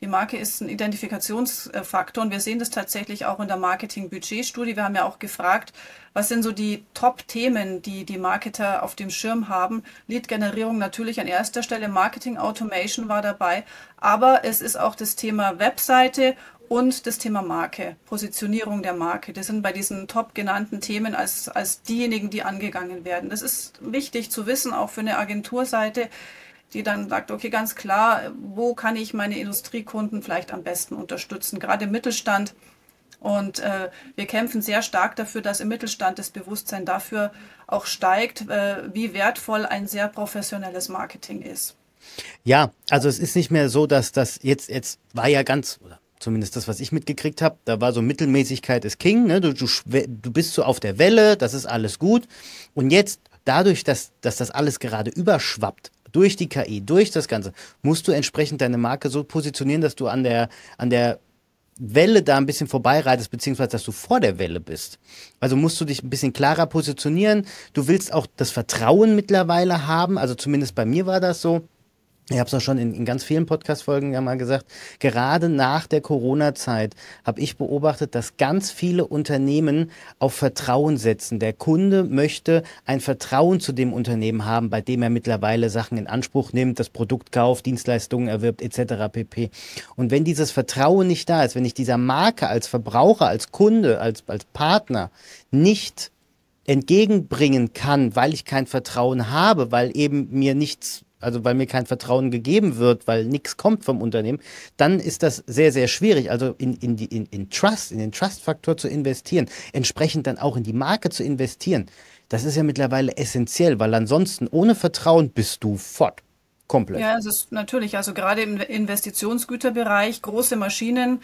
Die Marke ist ein Identifikationsfaktor und wir sehen das tatsächlich auch in der Marketing-Budget-Studie. Wir haben ja auch gefragt, was sind so die Top-Themen, die die Marketer auf dem Schirm haben. Lead-Generierung natürlich an erster Stelle, Marketing-Automation war dabei, aber es ist auch das Thema Webseite und das Thema Marke, Positionierung der Marke. Das sind bei diesen top genannten Themen als diejenigen, die angegangen werden. Das ist wichtig zu wissen, auch für eine Agenturseite, die dann sagt, okay, ganz klar, wo kann ich meine Industriekunden vielleicht am besten unterstützen, gerade im Mittelstand. Und wir kämpfen sehr stark dafür, dass im Mittelstand das Bewusstsein dafür auch steigt, wie wertvoll ein sehr professionelles Marketing ist. Ja, also es ist nicht mehr so, dass das jetzt war ja ganz, oder zumindest das, was ich mitgekriegt habe, da war so Mittelmäßigkeit ist King, ne? Du bist so auf der Welle, das ist alles gut. Und jetzt, dadurch, dass das alles gerade überschwappt, durch die KI, durch das Ganze, musst du entsprechend deine Marke so positionieren, dass du an der Welle da ein bisschen vorbeireitest, beziehungsweise dass du vor der Welle bist. Also musst du dich ein bisschen klarer positionieren. Du willst auch das Vertrauen mittlerweile haben, also zumindest bei mir war das so. Ich habe es auch schon in ganz vielen Podcast-Folgen ja mal gesagt, gerade nach der Corona-Zeit habe ich beobachtet, dass ganz viele Unternehmen auf Vertrauen setzen. Der Kunde möchte ein Vertrauen zu dem Unternehmen haben, bei dem er mittlerweile Sachen in Anspruch nimmt, das Produkt kauft, Dienstleistungen erwirbt etc. pp. Und wenn dieses Vertrauen nicht da ist, wenn ich dieser Marke als Verbraucher, als Kunde, als Partner nicht entgegenbringen kann, weil ich kein Vertrauen habe, weil eben mir nichts, also weil mir kein Vertrauen gegeben wird, weil nichts kommt vom Unternehmen, dann ist das sehr, sehr schwierig. Also in Trust, in den Trust-Faktor zu investieren, entsprechend dann auch in die Marke zu investieren. Das ist ja mittlerweile essentiell, weil ansonsten ohne Vertrauen bist du fort. Komplett. Ja, es ist natürlich, also gerade im Investitionsgüterbereich, große Maschinen,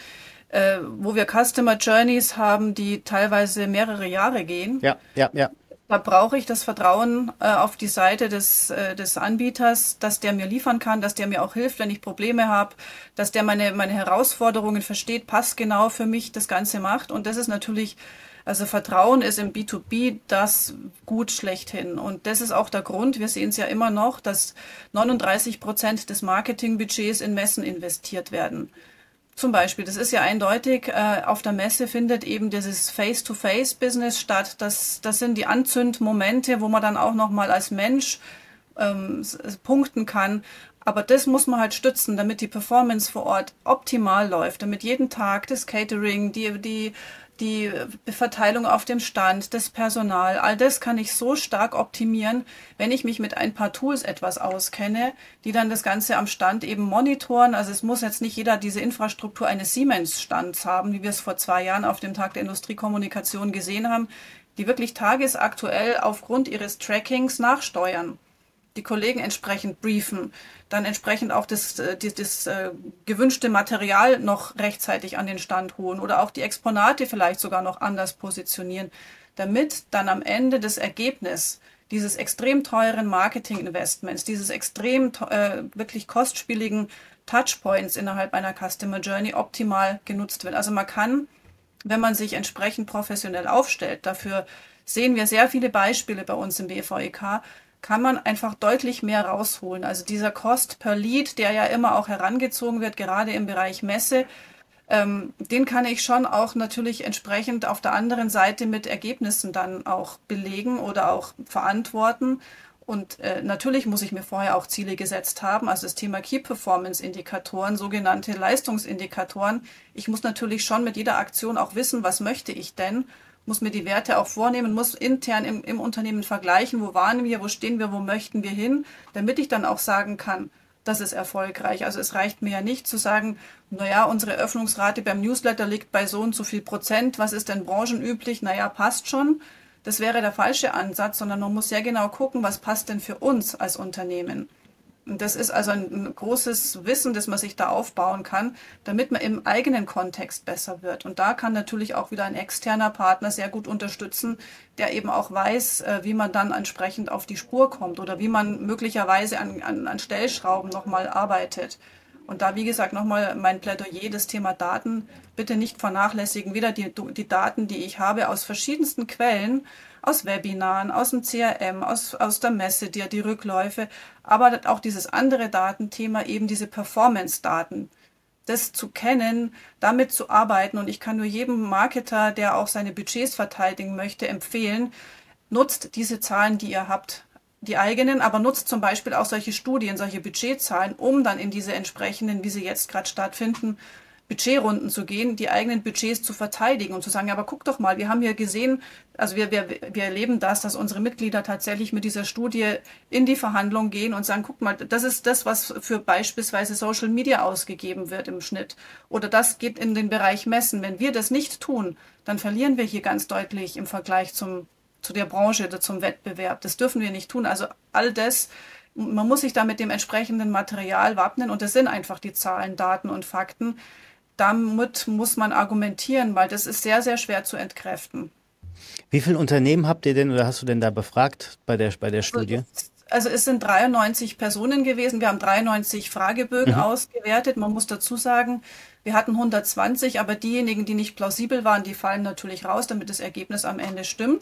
wo wir Customer Journeys haben, die teilweise mehrere Jahre gehen. Ja, ja, ja. Da brauche ich das Vertrauen auf die Seite des Anbieters, dass der mir liefern kann, dass der mir auch hilft, wenn ich Probleme habe, dass der meine Herausforderungen versteht, passgenau für mich das Ganze macht. Und das ist natürlich, also Vertrauen ist im B2B das Gut schlechthin. Und das ist auch der Grund, wir sehen es ja immer noch, dass 39% des Marketingbudgets in Messen investiert werden. Zum Beispiel, das ist ja eindeutig, auf der Messe findet eben dieses Face-to-Face-Business statt. Das sind die Anzündmomente, wo man dann auch nochmal als Mensch punkten kann. Aber das muss man halt stützen, damit die Performance vor Ort optimal läuft, damit jeden Tag das Catering, die Verteilung auf dem Stand, das Personal, all das kann ich so stark optimieren, wenn ich mich mit ein paar Tools etwas auskenne, die dann das Ganze am Stand eben monitoren. Also es muss jetzt nicht jeder diese Infrastruktur eines Siemens-Stands haben, wie wir es vor 2 Jahren auf dem Tag der Industriekommunikation gesehen haben, die wirklich tagesaktuell aufgrund ihres Trackings nachsteuern, die Kollegen entsprechend briefen, dann entsprechend auch das gewünschte Material noch rechtzeitig an den Stand holen oder auch die Exponate vielleicht sogar noch anders positionieren, damit dann am Ende das Ergebnis dieses extrem teuren Marketing-Investments, dieses extrem wirklich kostspieligen Touchpoints innerhalb einer Customer Journey optimal genutzt wird. Also man kann, wenn man sich entsprechend professionell aufstellt, dafür sehen wir sehr viele Beispiele bei uns im BVEK, kann man einfach deutlich mehr rausholen. Also dieser Cost per Lead, der ja immer auch herangezogen wird, gerade im Bereich Messe, den kann ich schon auch natürlich entsprechend auf der anderen Seite mit Ergebnissen dann auch belegen oder auch verantworten. Und natürlich muss ich mir vorher auch Ziele gesetzt haben, also das Thema Key Performance Indikatoren, sogenannte Leistungsindikatoren. Ich muss natürlich schon mit jeder Aktion auch wissen, was möchte ich denn, muss mir die Werte auch vornehmen, muss intern im Unternehmen vergleichen, wo waren wir, wo stehen wir, wo möchten wir hin, damit ich dann auch sagen kann, das ist erfolgreich. Also es reicht mir ja nicht zu sagen, naja, unsere Öffnungsrate beim Newsletter liegt bei so und so viel Prozent, was ist denn branchenüblich? Naja, passt schon. Das wäre der falsche Ansatz, sondern man muss sehr genau gucken, was passt denn für uns als Unternehmen. Und das ist also ein großes Wissen, das man sich da aufbauen kann, damit man im eigenen Kontext besser wird. Und da kann natürlich auch wieder ein externer Partner sehr gut unterstützen, der eben auch weiß, wie man dann entsprechend auf die Spur kommt oder wie man möglicherweise an Stellschrauben nochmal arbeitet. Und da, wie gesagt, nochmal mein Plädoyer, das Thema Daten bitte nicht vernachlässigen. Wieder die Daten, die ich habe aus verschiedensten Quellen, aus Webinaren, aus dem CRM, aus der Messe, die Rückläufe, aber auch dieses andere Datenthema, eben diese Performance-Daten. das zu kennen, damit zu arbeiten. Und ich kann nur jedem Marketer, der auch seine Budgets verteidigen möchte, empfehlen, nutzt diese Zahlen, die ihr habt, die eigenen, aber nutzt zum Beispiel auch solche Studien, solche Budgetzahlen, um dann in diese entsprechenden, wie sie jetzt gerade stattfinden, Budgetrunden zu gehen, die eigenen Budgets zu verteidigen und zu sagen, ja, aber guck doch mal, wir haben ja gesehen, also wir erleben das, dass unsere Mitglieder tatsächlich mit dieser Studie in die Verhandlung gehen und sagen, guck mal, das ist das, was für beispielsweise Social Media ausgegeben wird im Schnitt. Oder das geht in den Bereich Messen. Wenn wir das nicht tun, dann verlieren wir hier ganz deutlich im Vergleich zu der Branche oder zum Wettbewerb. Das dürfen wir nicht tun. Also all das, man muss sich da mit dem entsprechenden Material wappnen und das sind einfach die Zahlen, Daten und Fakten. Damit muss man argumentieren, weil das ist sehr, sehr schwer zu entkräften. Wie viele Unternehmen habt ihr denn oder hast du denn da befragt bei der Studie? Also es sind 93 Personen gewesen. Wir haben 93 Fragebögen ausgewertet. Man muss dazu sagen, wir hatten 120, aber diejenigen, die nicht plausibel waren, die fallen natürlich raus, damit das Ergebnis am Ende stimmt.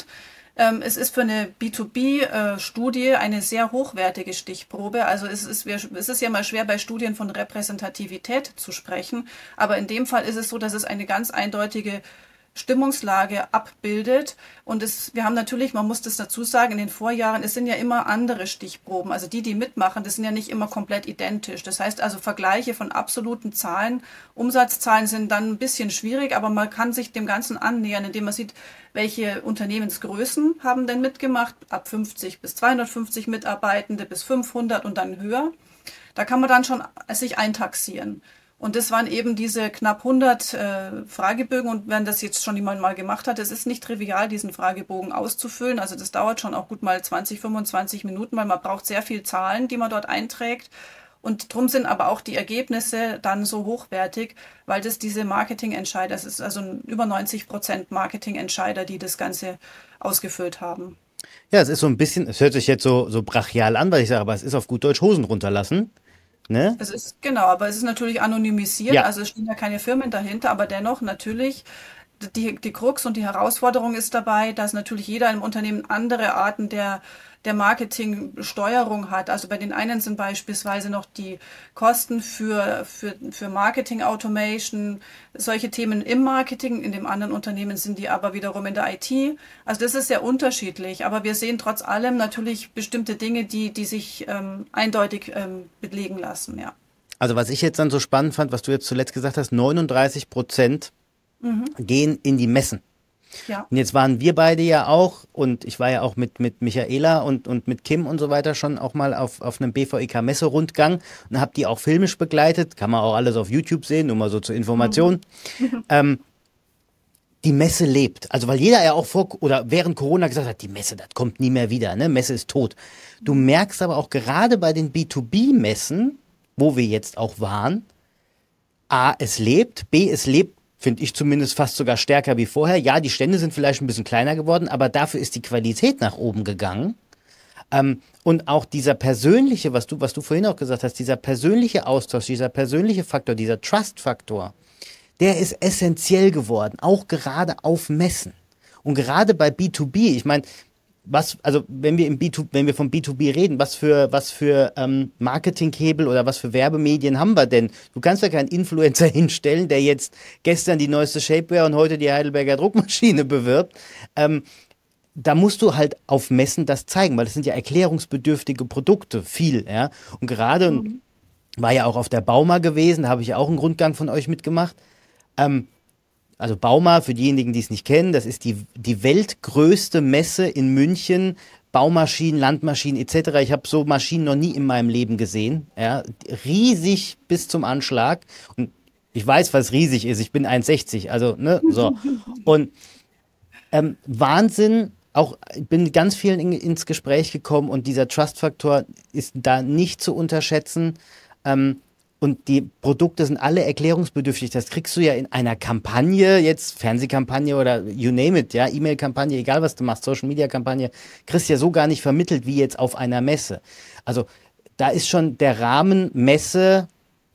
Es ist für eine B2B-Studie eine sehr hochwertige Stichprobe. Also es ist ja mal schwer, bei Studien von Repräsentativität zu sprechen. Aber in dem Fall ist es so, dass es eine ganz eindeutige Stimmungslage abbildet. Und wir haben natürlich, man muss das dazu sagen, in den Vorjahren, es sind ja immer andere Stichproben. Also die mitmachen, das sind ja nicht immer komplett identisch. Das heißt also, Vergleiche von absoluten Zahlen, Umsatzzahlen sind dann ein bisschen schwierig, aber man kann sich dem Ganzen annähern, indem man sieht, welche Unternehmensgrößen haben denn mitgemacht, ab 50 bis 250 Mitarbeitende bis 500 und dann höher. Da kann man dann schon sich eintaxieren. Und das waren eben diese knapp 100 Fragebögen. Und wenn das jetzt schon jemand mal gemacht hat, es ist nicht trivial, diesen Fragebogen auszufüllen. Also das dauert schon auch gut mal 20, 25 Minuten, weil man braucht sehr viel Zahlen, die man dort einträgt. Und drum sind aber auch die Ergebnisse dann so hochwertig, weil das diese Marketingentscheider, es ist also über 90% Marketingentscheider, die das Ganze ausgefüllt haben. Ja, es ist so ein bisschen, es hört sich jetzt so brachial an, weil ich sage, aber es ist auf gut Deutsch Hosen runterlassen. Ne? Es ist, genau, aber es ist natürlich anonymisiert, Ja. also es stehen ja keine Firmen dahinter, aber dennoch natürlich, die Krux und die Herausforderung ist dabei, dass natürlich jeder im Unternehmen andere Arten der Marketingsteuerung hat. Also bei den einen sind beispielsweise noch die Kosten für Marketing Automation, solche Themen im Marketing, in dem anderen Unternehmen sind die aber wiederum in der IT. Also das ist sehr unterschiedlich, aber wir sehen trotz allem natürlich bestimmte Dinge, die sich eindeutig belegen lassen, ja. Also was ich jetzt dann so spannend fand, was du jetzt zuletzt gesagt hast, 39% gehen in die Messen. Ja. Und jetzt waren wir beide ja auch, und ich war ja auch mit Michaela und mit Kim und so weiter schon auch mal auf einem BVIK-Messerundgang und habe die auch filmisch begleitet. Kann man auch alles auf YouTube sehen, nur mal so zur Information. Die Messe lebt. Also weil jeder ja auch während Corona gesagt hat, die Messe, das kommt nie mehr wieder, ne? Messe ist tot. Du merkst aber auch gerade bei den B2B-Messen, wo wir jetzt auch waren, A, es lebt, B, es lebt, finde ich zumindest fast sogar stärker wie vorher. Ja, die Stände sind vielleicht ein bisschen kleiner geworden, aber dafür ist die Qualität nach oben gegangen. Und auch dieser persönliche, was du vorhin auch gesagt hast, dieser persönliche Austausch, dieser persönliche Faktor, dieser Trust-Faktor, der ist essentiell geworden, auch gerade auf Messen. Und gerade bei B2B, ich meine, wenn wir vom B2B reden, was für Marketinghebel oder was für Werbemedien haben wir denn? Du kannst ja keinen Influencer hinstellen, der jetzt gestern die neueste Shapewear und heute die Heidelberger Druckmaschine bewirbt. Da musst du halt auf Messen das zeigen, weil das sind ja erklärungsbedürftige Produkte, viel, ja. Und gerade war ja auch auf der Bauma gewesen, da habe ich ja auch einen Rundgang von euch mitgemacht. Also Bauma, für diejenigen, die es nicht kennen, das ist die weltgrößte Messe in München, Baumaschinen, Landmaschinen etc. Ich habe so Maschinen noch nie in meinem Leben gesehen. Ja, riesig bis zum Anschlag. Und ich weiß, was riesig ist. Ich bin 1,60, also ne, so. Und Wahnsinn. Auch ich bin ganz vielen ins Gespräch gekommen und dieser Trust-Faktor ist da nicht zu unterschätzen. Und die Produkte sind alle erklärungsbedürftig. Das kriegst du ja in einer Kampagne, jetzt Fernsehkampagne oder you name it, ja, E-Mail-Kampagne, egal was du machst, Social-Media-Kampagne, kriegst du ja so gar nicht vermittelt wie jetzt auf einer Messe. Also da ist schon der Rahmen Messe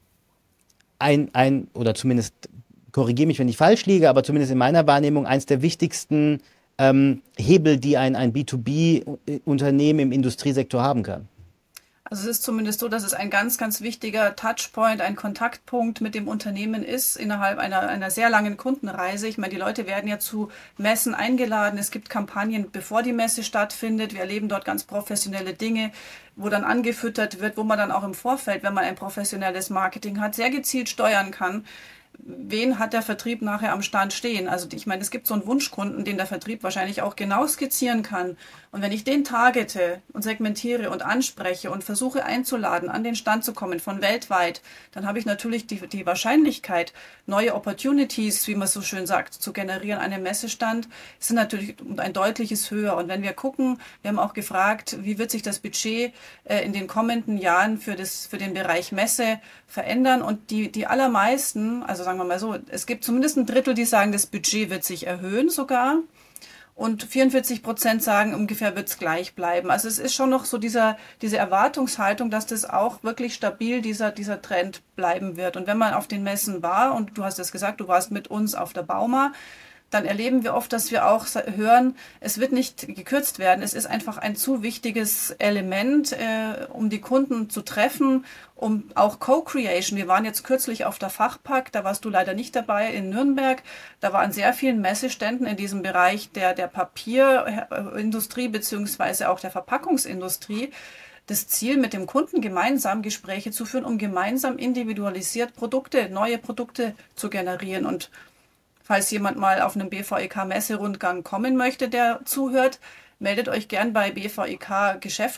oder zumindest, korrigiere mich, wenn ich falsch liege, aber zumindest in meiner Wahrnehmung eins der wichtigsten Hebel, die ein B2B-Unternehmen im Industriesektor haben kann. Also es ist zumindest so, dass es ein ganz, ganz wichtiger Touchpoint, ein Kontaktpunkt mit dem Unternehmen ist innerhalb einer sehr langen Kundenreise. Ich meine, die Leute werden ja zu Messen eingeladen. Es gibt Kampagnen, bevor die Messe stattfindet. Wir erleben dort ganz professionelle Dinge, wo dann angefüttert wird, wo man dann auch im Vorfeld, wenn man ein professionelles Marketing hat, sehr gezielt steuern kann. Wen hat der Vertrieb nachher am Stand stehen? Also ich meine, es gibt so einen Wunschkunden, den der Vertrieb wahrscheinlich auch genau skizzieren kann. Und wenn ich den targete und segmentiere und anspreche und versuche einzuladen, an den Stand zu kommen von weltweit, dann habe ich natürlich die Wahrscheinlichkeit, neue Opportunities, wie man so schön sagt, zu generieren an einem Messestand, sind natürlich ein deutliches höher. Und wenn wir gucken, wir haben auch gefragt, wie wird sich das Budget in den kommenden Jahren für den Bereich Messe verändern? Und die allermeisten, also sagen wir mal so, es gibt zumindest ein Drittel, die sagen, das Budget wird sich erhöhen sogar. Und 44% sagen, ungefähr wird es gleich bleiben. Also es ist schon noch so diese Erwartungshaltung, dass das auch wirklich stabil dieser Trend bleiben wird. Und wenn man auf den Messen war, und du hast es gesagt, du warst mit uns auf der Bauma, dann erleben wir oft, dass wir auch hören, es wird nicht gekürzt werden. Es ist einfach ein zu wichtiges Element, um die Kunden zu treffen, um auch Co-Creation. Wir waren jetzt kürzlich auf der Fachpack, da warst du leider nicht dabei in Nürnberg. Da war an sehr vielen Messeständen in diesem Bereich der Papierindustrie beziehungsweise auch der Verpackungsindustrie das Ziel, mit dem Kunden gemeinsam Gespräche zu führen, um gemeinsam individualisiert neue Produkte zu generieren. Und falls jemand mal auf einen BVEK-Messerundgang kommen möchte, der zuhört, meldet euch gern bei BVEK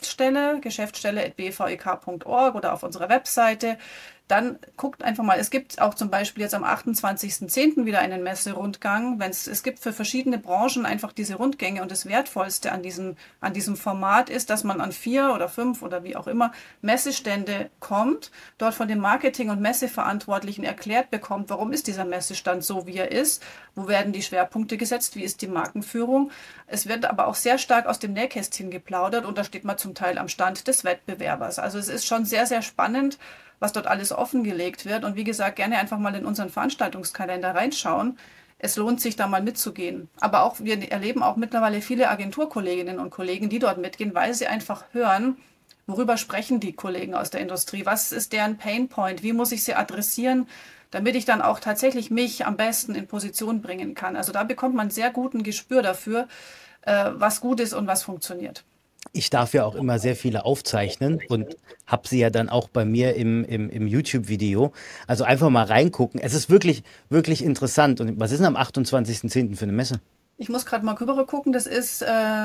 geschäftsstelle@bvek.org oder auf unserer Webseite. Dann guckt einfach mal, es gibt auch zum Beispiel jetzt am 28.10. wieder einen Messerundgang. Es gibt für verschiedene Branchen einfach diese Rundgänge und das Wertvollste an diesem Format ist, dass man an 4 oder 5 oder wie auch immer Messestände kommt, dort von dem Marketing- und Messeverantwortlichen erklärt bekommt, warum ist dieser Messestand so, wie er ist, wo werden die Schwerpunkte gesetzt, wie ist die Markenführung. Es wird aber auch sehr stark aus dem Nähkästchen geplaudert und da steht man zum Teil am Stand des Wettbewerbers. Also es ist schon sehr, sehr spannend, was dort alles offengelegt wird. Und wie gesagt, gerne einfach mal in unseren Veranstaltungskalender reinschauen. Es lohnt sich, da mal mitzugehen. Aber auch wir erleben auch mittlerweile viele Agenturkolleginnen und Kollegen, die dort mitgehen, weil sie einfach hören, worüber sprechen die Kollegen aus der Industrie? Was ist deren Painpoint? Wie muss ich sie adressieren, damit ich dann auch tatsächlich mich am besten in Position bringen kann? Also da bekommt man sehr guten Gespür dafür, was gut ist und was funktioniert. Ich darf ja auch immer sehr viele aufzeichnen und habe sie ja dann auch bei mir im YouTube-Video. Also einfach mal reingucken. Es ist wirklich, wirklich interessant. Und was ist denn am 28.10. für eine Messe? Ich muss gerade mal rüber gucken. Das ist...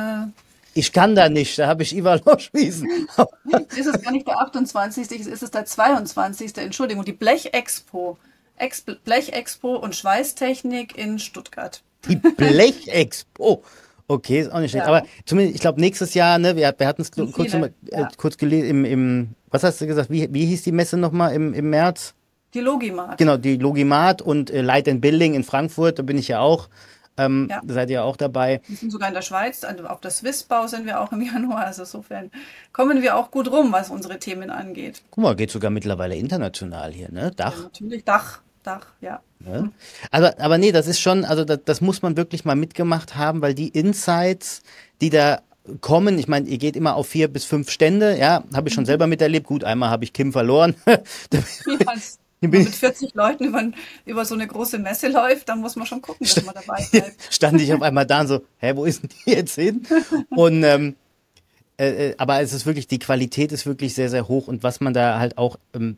Ich kann da nicht, da habe ich Ivar Loschwiesen. Ist es gar nicht der 28., ist es der 22. Entschuldigung, die Blechexpo. Blechexpo und Schweißtechnik in Stuttgart. Die Blechexpo. Okay, ist auch nicht schlecht. Ja. Aber zumindest, ich glaube, nächstes Jahr, ne, wir hatten es kurz gelesen, was hast du gesagt, wie hieß die Messe nochmal im März? Die Logimat. Genau, die Logimat und Light and Building in Frankfurt, da bin ich ja auch. Da seid ihr ja auch dabei. Wir sind sogar in der Schweiz, also auf der Swissbau sind wir auch im Januar. Also insofern kommen wir auch gut rum, was unsere Themen angeht. Guck mal, geht sogar mittlerweile international hier, ne? Dach. Ja, natürlich, Dach, ja. Ne? Aber nee, das ist schon, also das muss man wirklich mal mitgemacht haben, weil die Insights, die da kommen, ich meine, ihr geht immer auf 4 bis 5 Stände, ja, habe ich schon selber miterlebt. Gut, einmal habe ich Kim verloren. Wenn man mit 40 Leuten über so eine große Messe läuft, dann muss man schon gucken, dass man dabei bleibt. Stand ich auf einmal da und so, wo ist denn die jetzt hin? Und aber es ist wirklich, die Qualität ist wirklich sehr, sehr hoch und was man da halt auch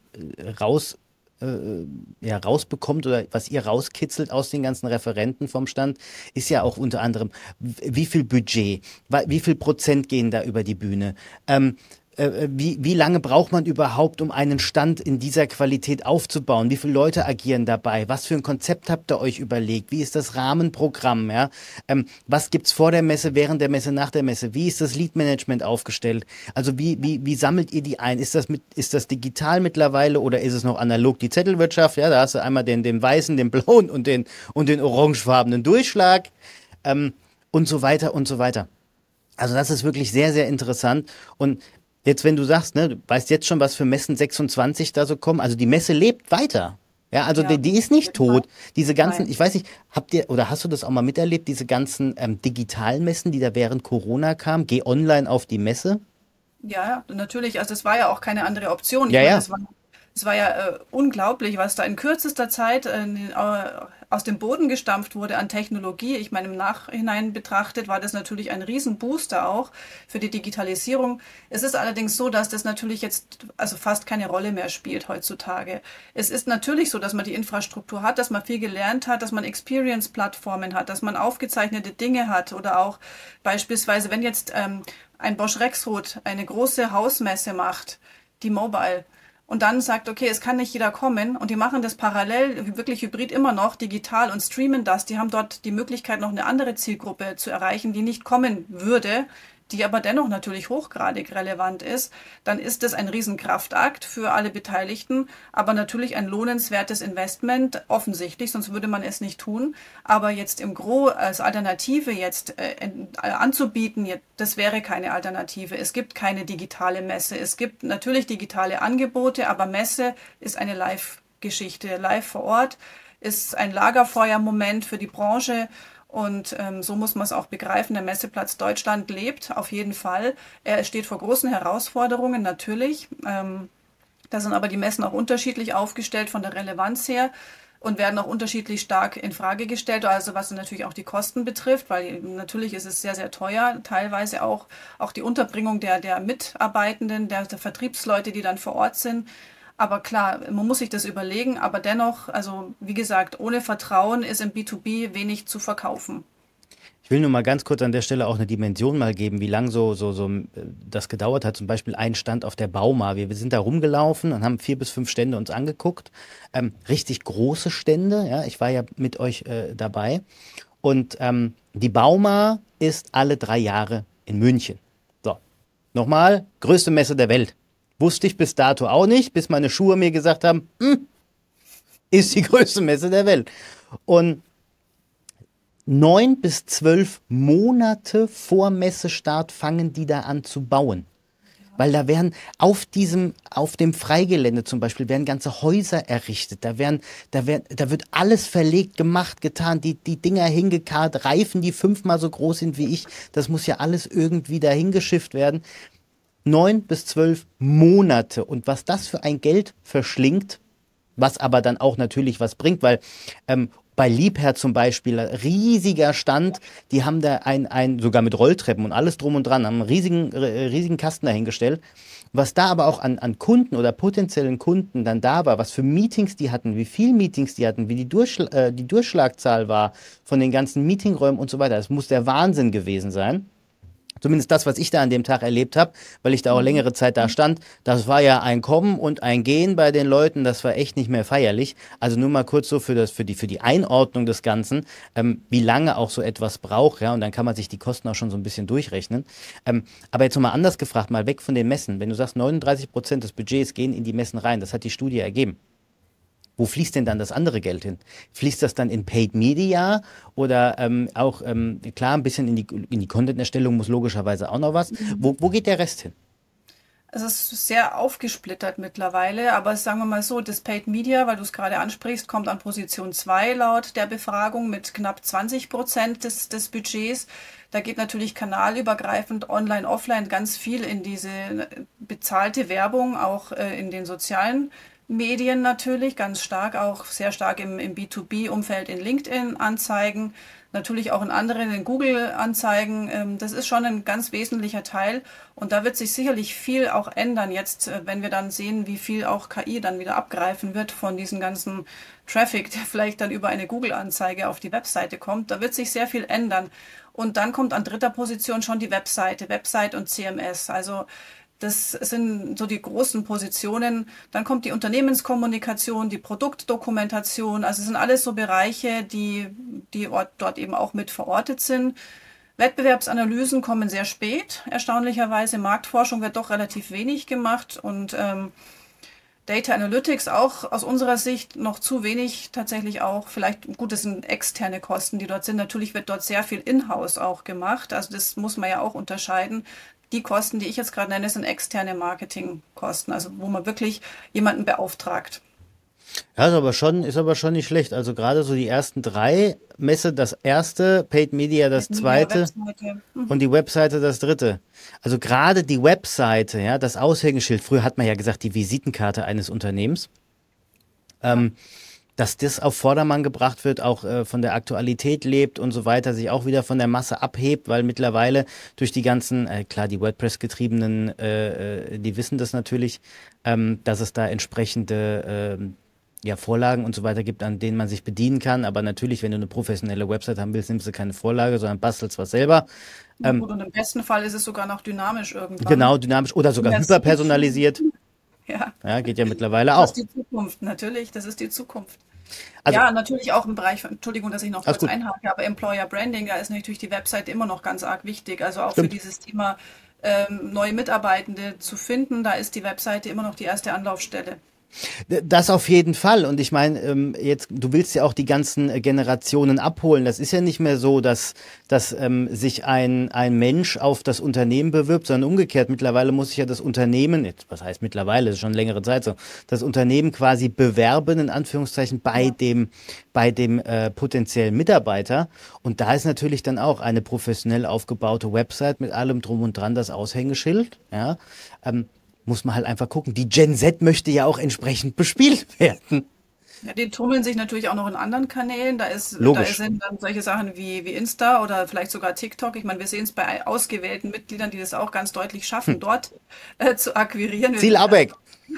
rausbekommt oder was ihr rauskitzelt aus den ganzen Referenten vom Stand, ist ja auch unter anderem, wie viel Budget, wie viel Prozent gehen da über die Bühne, wie lange braucht man überhaupt, um einen Stand in dieser Qualität aufzubauen? Wie viele Leute agieren dabei? Was für ein Konzept habt ihr euch überlegt? Wie ist das Rahmenprogramm? Ja? Was gibt's vor der Messe, während der Messe, nach der Messe? Wie ist das Lead-Management aufgestellt? Also wie sammelt ihr die ein? Ist das digital mittlerweile oder ist es noch analog die Zettelwirtschaft? Ja, da hast du einmal den weißen, den blauen und den orangefarbenen Durchschlag und so weiter und so weiter. Also das ist wirklich sehr, sehr interessant und jetzt, wenn du sagst, ne, du weißt jetzt schon, was für Messen 26 da so kommen, also die Messe lebt weiter. Ja, also Ja, die ist nicht tot. Diese ganzen, Nein. ich weiß nicht, hast du das auch mal miterlebt, diese ganzen digitalen Messen, die da während Corona kamen? Geh online auf die Messe. Ja, natürlich. Also es war ja auch keine andere Option. Ich Ja, meine, ja. es war ja unglaublich, was da in kürzester Zeit aus dem Boden gestampft wurde an Technologie. Ich meine, im Nachhinein betrachtet war das natürlich ein Riesenbooster auch für die Digitalisierung. Es ist allerdings so, dass das natürlich jetzt also fast keine Rolle mehr spielt heutzutage. Es ist natürlich so, dass man die Infrastruktur hat, dass man viel gelernt hat, dass man Experience-Plattformen hat, dass man aufgezeichnete Dinge hat oder auch beispielsweise, wenn jetzt ein Bosch Rexroth eine große Hausmesse macht, die Mobile, und dann sagt, okay, es kann nicht jeder kommen und die machen das parallel, wirklich hybrid immer noch, digital und streamen das. Die haben dort die Möglichkeit, noch eine andere Zielgruppe zu erreichen, die nicht kommen würde, die aber dennoch natürlich hochgradig relevant ist, dann ist das ein Riesenkraftakt für alle Beteiligten, aber natürlich ein lohnenswertes Investment, offensichtlich, sonst würde man es nicht tun. Aber jetzt im Gros als Alternative jetzt anzubieten, das wäre keine Alternative. Es gibt keine digitale Messe. Es gibt natürlich digitale Angebote, aber Messe ist eine Live-Geschichte, live vor Ort, ist ein Lagerfeuermoment für die Branche. Und so muss man es auch begreifen. Der Messeplatz Deutschland lebt auf jeden Fall. Er steht vor großen Herausforderungen natürlich. Da sind aber die Messen auch unterschiedlich aufgestellt von der Relevanz her und werden auch unterschiedlich stark in Frage gestellt. Also was natürlich auch die Kosten betrifft, weil natürlich ist es sehr, sehr teuer. Teilweise auch die Unterbringung der Mitarbeitenden, der Vertriebsleute, die dann vor Ort sind. Aber klar, man muss sich das überlegen, aber dennoch, also wie gesagt, ohne Vertrauen ist im B2B wenig zu verkaufen. Ich will nur mal ganz kurz an der Stelle auch eine Dimension mal geben, wie lang das gedauert hat. Zum Beispiel ein Stand auf der Bauma. Wir sind da rumgelaufen und haben 4 bis 5 Stände uns angeguckt. Richtig große Stände, ja. Ich war ja mit euch dabei. Und die Bauma ist alle 3 Jahre in München. So, nochmal, größte Messe der Welt. Wusste ich bis dato auch nicht, bis meine Schuhe mir gesagt haben, ist die größte Messe der Welt. Und 9 bis 12 Monate vor Messestart fangen die da an zu bauen. Weil da werden auf dem Freigelände zum Beispiel werden ganze Häuser errichtet. Da wird alles verlegt, gemacht, getan, die Dinger hingekarrt, Reifen, die 5-mal so groß sind wie ich. Das muss ja alles irgendwie dahin geschifft werden. 9 bis 12 Monate. Und was das für ein Geld verschlingt, was aber dann auch natürlich was bringt, weil bei Liebherr zum Beispiel, riesiger Stand, die haben da sogar mit Rolltreppen und alles drum und dran, haben einen riesigen Kasten dahingestellt. Was da aber auch an Kunden oder potenziellen Kunden dann da war, was für Meetings die hatten, wie viel Meetings die hatten, wie die Durchschlagzahl war von den ganzen Meetingräumen und so weiter, das muss der Wahnsinn gewesen sein. Zumindest das, was ich da an dem Tag erlebt habe, weil ich da auch Mhm. längere Zeit da stand, das war ja ein Kommen und ein Gehen bei den Leuten, das war echt nicht mehr feierlich. Also nur mal kurz so für die Einordnung des Ganzen, wie lange auch so etwas braucht, ja, und dann kann man sich die Kosten auch schon so ein bisschen durchrechnen. Aber jetzt nochmal anders gefragt, mal weg von den Messen. Wenn du sagst, 39% des Budgets gehen in die Messen rein, das hat die Studie ergeben. Wo fließt denn dann das andere Geld hin? Fließt das dann in Paid Media oder auch, klar, ein bisschen in die Content-Erstellung muss logischerweise auch noch was. Wo geht der Rest hin? Es ist sehr aufgesplittert mittlerweile, aber sagen wir mal so, das Paid Media, weil du es gerade ansprichst, kommt an Position 2 laut der Befragung mit knapp 20% des Budgets. Da geht natürlich kanalübergreifend online, offline ganz viel in diese bezahlte Werbung, auch in den sozialen Medien natürlich, ganz stark, auch sehr stark im B2B-Umfeld in LinkedIn-Anzeigen, natürlich auch in anderen, in Google-Anzeigen. Das ist schon ein ganz wesentlicher Teil. Und da wird sich sicherlich viel auch ändern jetzt, wenn wir dann sehen, wie viel auch KI dann wieder abgreifen wird von diesem ganzen Traffic, der vielleicht dann über eine Google-Anzeige auf die Webseite kommt. Da wird sich sehr viel ändern. Und dann kommt an dritter Position schon die Website und CMS. Also das sind so die großen Positionen. Dann kommt die Unternehmenskommunikation, die Produktdokumentation. Also es sind alles so Bereiche, die dort eben auch mit verortet sind. Wettbewerbsanalysen kommen sehr spät, erstaunlicherweise. Marktforschung wird doch relativ wenig gemacht und Data Analytics auch aus unserer Sicht noch zu wenig tatsächlich auch. Vielleicht, gut, das sind externe Kosten, die dort sind. Natürlich wird dort sehr viel in-house auch gemacht. Also das muss man ja auch unterscheiden. Die Kosten, die ich jetzt gerade nenne, sind externe Marketingkosten, also wo man wirklich jemanden beauftragt. Ja, ist aber schon nicht schlecht. Also gerade so die ersten drei, Messe das erste, Paid Media das Media, zweite Webseite. und die Webseite das dritte. Also gerade die Webseite, ja, das Aushängeschild, früher hat man ja gesagt, die Visitenkarte eines Unternehmens, Ja. dass das auf Vordermann gebracht wird, auch von der Aktualität lebt und so weiter, sich auch wieder von der Masse abhebt, weil mittlerweile durch die ganzen, klar, die WordPress-getriebenen, die wissen das natürlich, dass es da entsprechende ja, Vorlagen und so weiter gibt, an denen man sich bedienen kann. Aber natürlich, wenn du eine professionelle Website haben willst, nimmst du keine Vorlage, sondern bastelst was selber. Na gut, und im besten Fall ist es sogar noch dynamisch irgendwann. Genau, dynamisch oder sogar Ja, sieht. hyperpersonalisiert. Ja, Ja, geht ja mittlerweile das ist auch. die Zukunft, natürlich, das ist die Zukunft. Also, Ja, natürlich auch im Bereich von, Entschuldigung, dass ich noch alles kurz gut. einhake, aber Employer Branding, da ist natürlich die Webseite immer noch ganz arg wichtig. Also auch für Stimmt. dieses Thema neue Mitarbeitende zu finden, da ist die Webseite immer noch die erste Anlaufstelle. Das auf jeden Fall. Und ich meine, jetzt, du willst ja auch die ganzen Generationen abholen. Das ist ja nicht mehr so, dass sich ein Mensch auf das Unternehmen bewirbt, sondern umgekehrt. Mittlerweile muss sich ja das Unternehmen, jetzt, was heißt mittlerweile, das ist schon längere Zeit so, das Unternehmen quasi bewerben, in Anführungszeichen, Ja. bei dem potenziellen Mitarbeiter. Und da ist natürlich dann auch eine professionell aufgebaute Website mit allem drum und dran, das Aushängeschild, ja. Muss man halt einfach gucken. Die Gen Z möchte ja auch entsprechend bespielt werden. Ja, die tummeln sich natürlich auch noch in anderen Kanälen. Da Logisch. sind dann solche Sachen wie Insta oder vielleicht sogar TikTok. Ich meine, wir sehen es bei ausgewählten Mitgliedern, die das auch ganz deutlich schaffen, dort zu akquirieren. Ziel Abeck.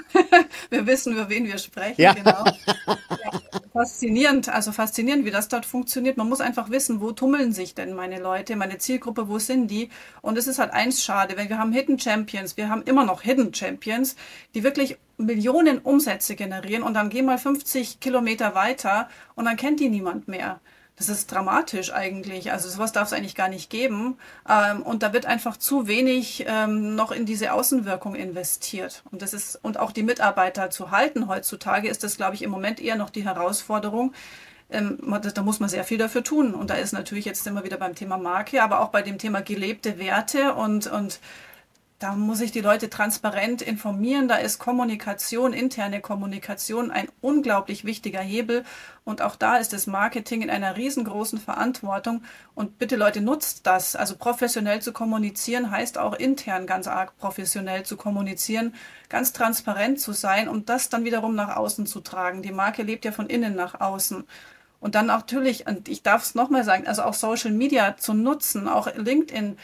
Wir wissen, über wen wir sprechen, Ja. genau. Faszinierend, also faszinierend, wie das dort funktioniert. Man muss einfach wissen, wo tummeln sich denn meine Leute, meine Zielgruppe, wo sind die? Und es ist halt eins schade, wenn wir haben Hidden Champions, wir haben immer noch Hidden Champions, die wirklich Millionen Umsätze generieren und dann gehen mal 50 Kilometer weiter und dann kennt die niemand mehr. Das ist dramatisch eigentlich. Also sowas darf es eigentlich gar nicht geben. Und da wird einfach zu wenig noch in diese Außenwirkung investiert. Und das ist, und auch die Mitarbeiter zu halten heutzutage ist das, glaube ich, im Moment eher noch die Herausforderung. Da muss man sehr viel dafür tun. Und da ist natürlich jetzt immer wieder beim Thema Marke, aber auch bei dem Thema gelebte Werte und da muss ich die Leute transparent informieren. Da ist Kommunikation, interne Kommunikation ein unglaublich wichtiger Hebel. Und auch da ist das Marketing in einer riesengroßen Verantwortung. Und bitte Leute, nutzt das. Also professionell zu kommunizieren heißt auch intern ganz arg professionell zu kommunizieren, ganz transparent zu sein und das dann wiederum nach außen zu tragen. Die Marke lebt ja von innen nach außen. Und dann natürlich, und ich darf es nochmal sagen, also auch Social Media zu nutzen, auch LinkedIn,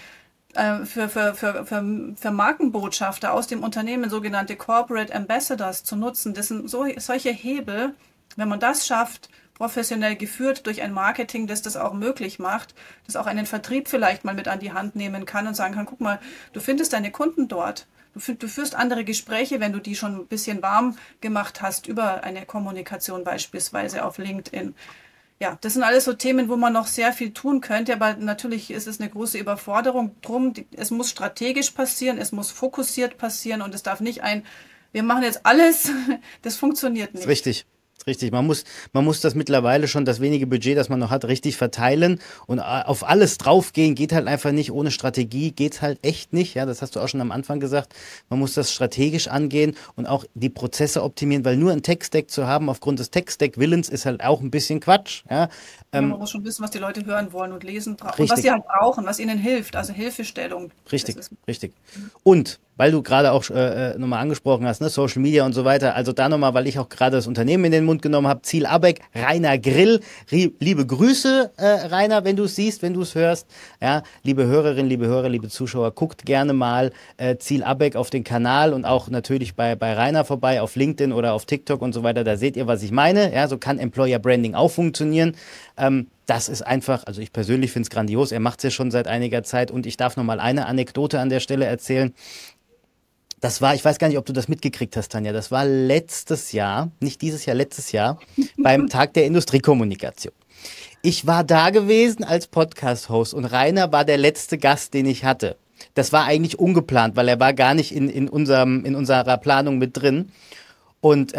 für Markenbotschafter aus dem Unternehmen, sogenannte Corporate Ambassadors zu nutzen. Das sind solche Hebel, wenn man das schafft, professionell geführt durch ein Marketing, das das auch möglich macht, das auch einen Vertrieb vielleicht mal mit an die Hand nehmen kann und sagen kann, guck mal, du findest deine Kunden dort. Du führst andere Gespräche, wenn du die schon ein bisschen warm gemacht hast über eine Kommunikation beispielsweise auf LinkedIn. Ja, das sind alles so Themen, wo man noch sehr viel tun könnte, aber natürlich ist es eine große Überforderung. Es muss strategisch passieren, es muss fokussiert passieren und es darf nicht wir machen jetzt alles, das funktioniert Ist nicht. richtig. Ist richtig. Man muss das mittlerweile schon, das wenige Budget, das man noch hat, richtig verteilen und auf alles draufgehen geht halt einfach nicht. Ohne Strategie geht's halt echt nicht. Ja, das hast du auch schon am Anfang gesagt. Man muss das strategisch angehen und auch die Prozesse optimieren, weil nur ein Tech-Stack zu haben aufgrund des Tech-Stack-Willens ist halt auch ein bisschen Quatsch. Ja, Ja, man muss schon wissen, was die Leute hören wollen und lesen und was richtig. sie halt brauchen, was ihnen hilft, also Hilfestellung. Das Richtig, ist, richtig. Und weil du gerade auch nochmal angesprochen hast, ne, Social Media und so weiter, also da nochmal, weil ich auch gerade das Unternehmen in den Mund genommen habe, Ziel Abeck, Rainer Grill, liebe Grüße, Rainer, wenn du es siehst, wenn du es hörst, ja, liebe Hörerinnen, liebe Hörer, liebe Zuschauer, guckt gerne mal Ziel Abeck auf den Kanal und auch natürlich bei Rainer vorbei, auf LinkedIn oder auf TikTok und so weiter, da seht ihr, was ich meine, ja, so kann Employer Branding auch funktionieren. Das ist einfach, also ich persönlich finde es grandios, er macht es ja schon seit einiger Zeit und ich darf nochmal eine Anekdote an der Stelle erzählen. Das war, ich weiß gar nicht, ob du das mitgekriegt hast, Tanja, das war letztes Jahr, nicht dieses Jahr, letztes Jahr, beim Tag der Industriekommunikation. Ich war da gewesen als Podcast-Host und Rainer war der letzte Gast, den ich hatte. Das war eigentlich ungeplant, weil er war gar nicht in unserer Planung mit drin. Und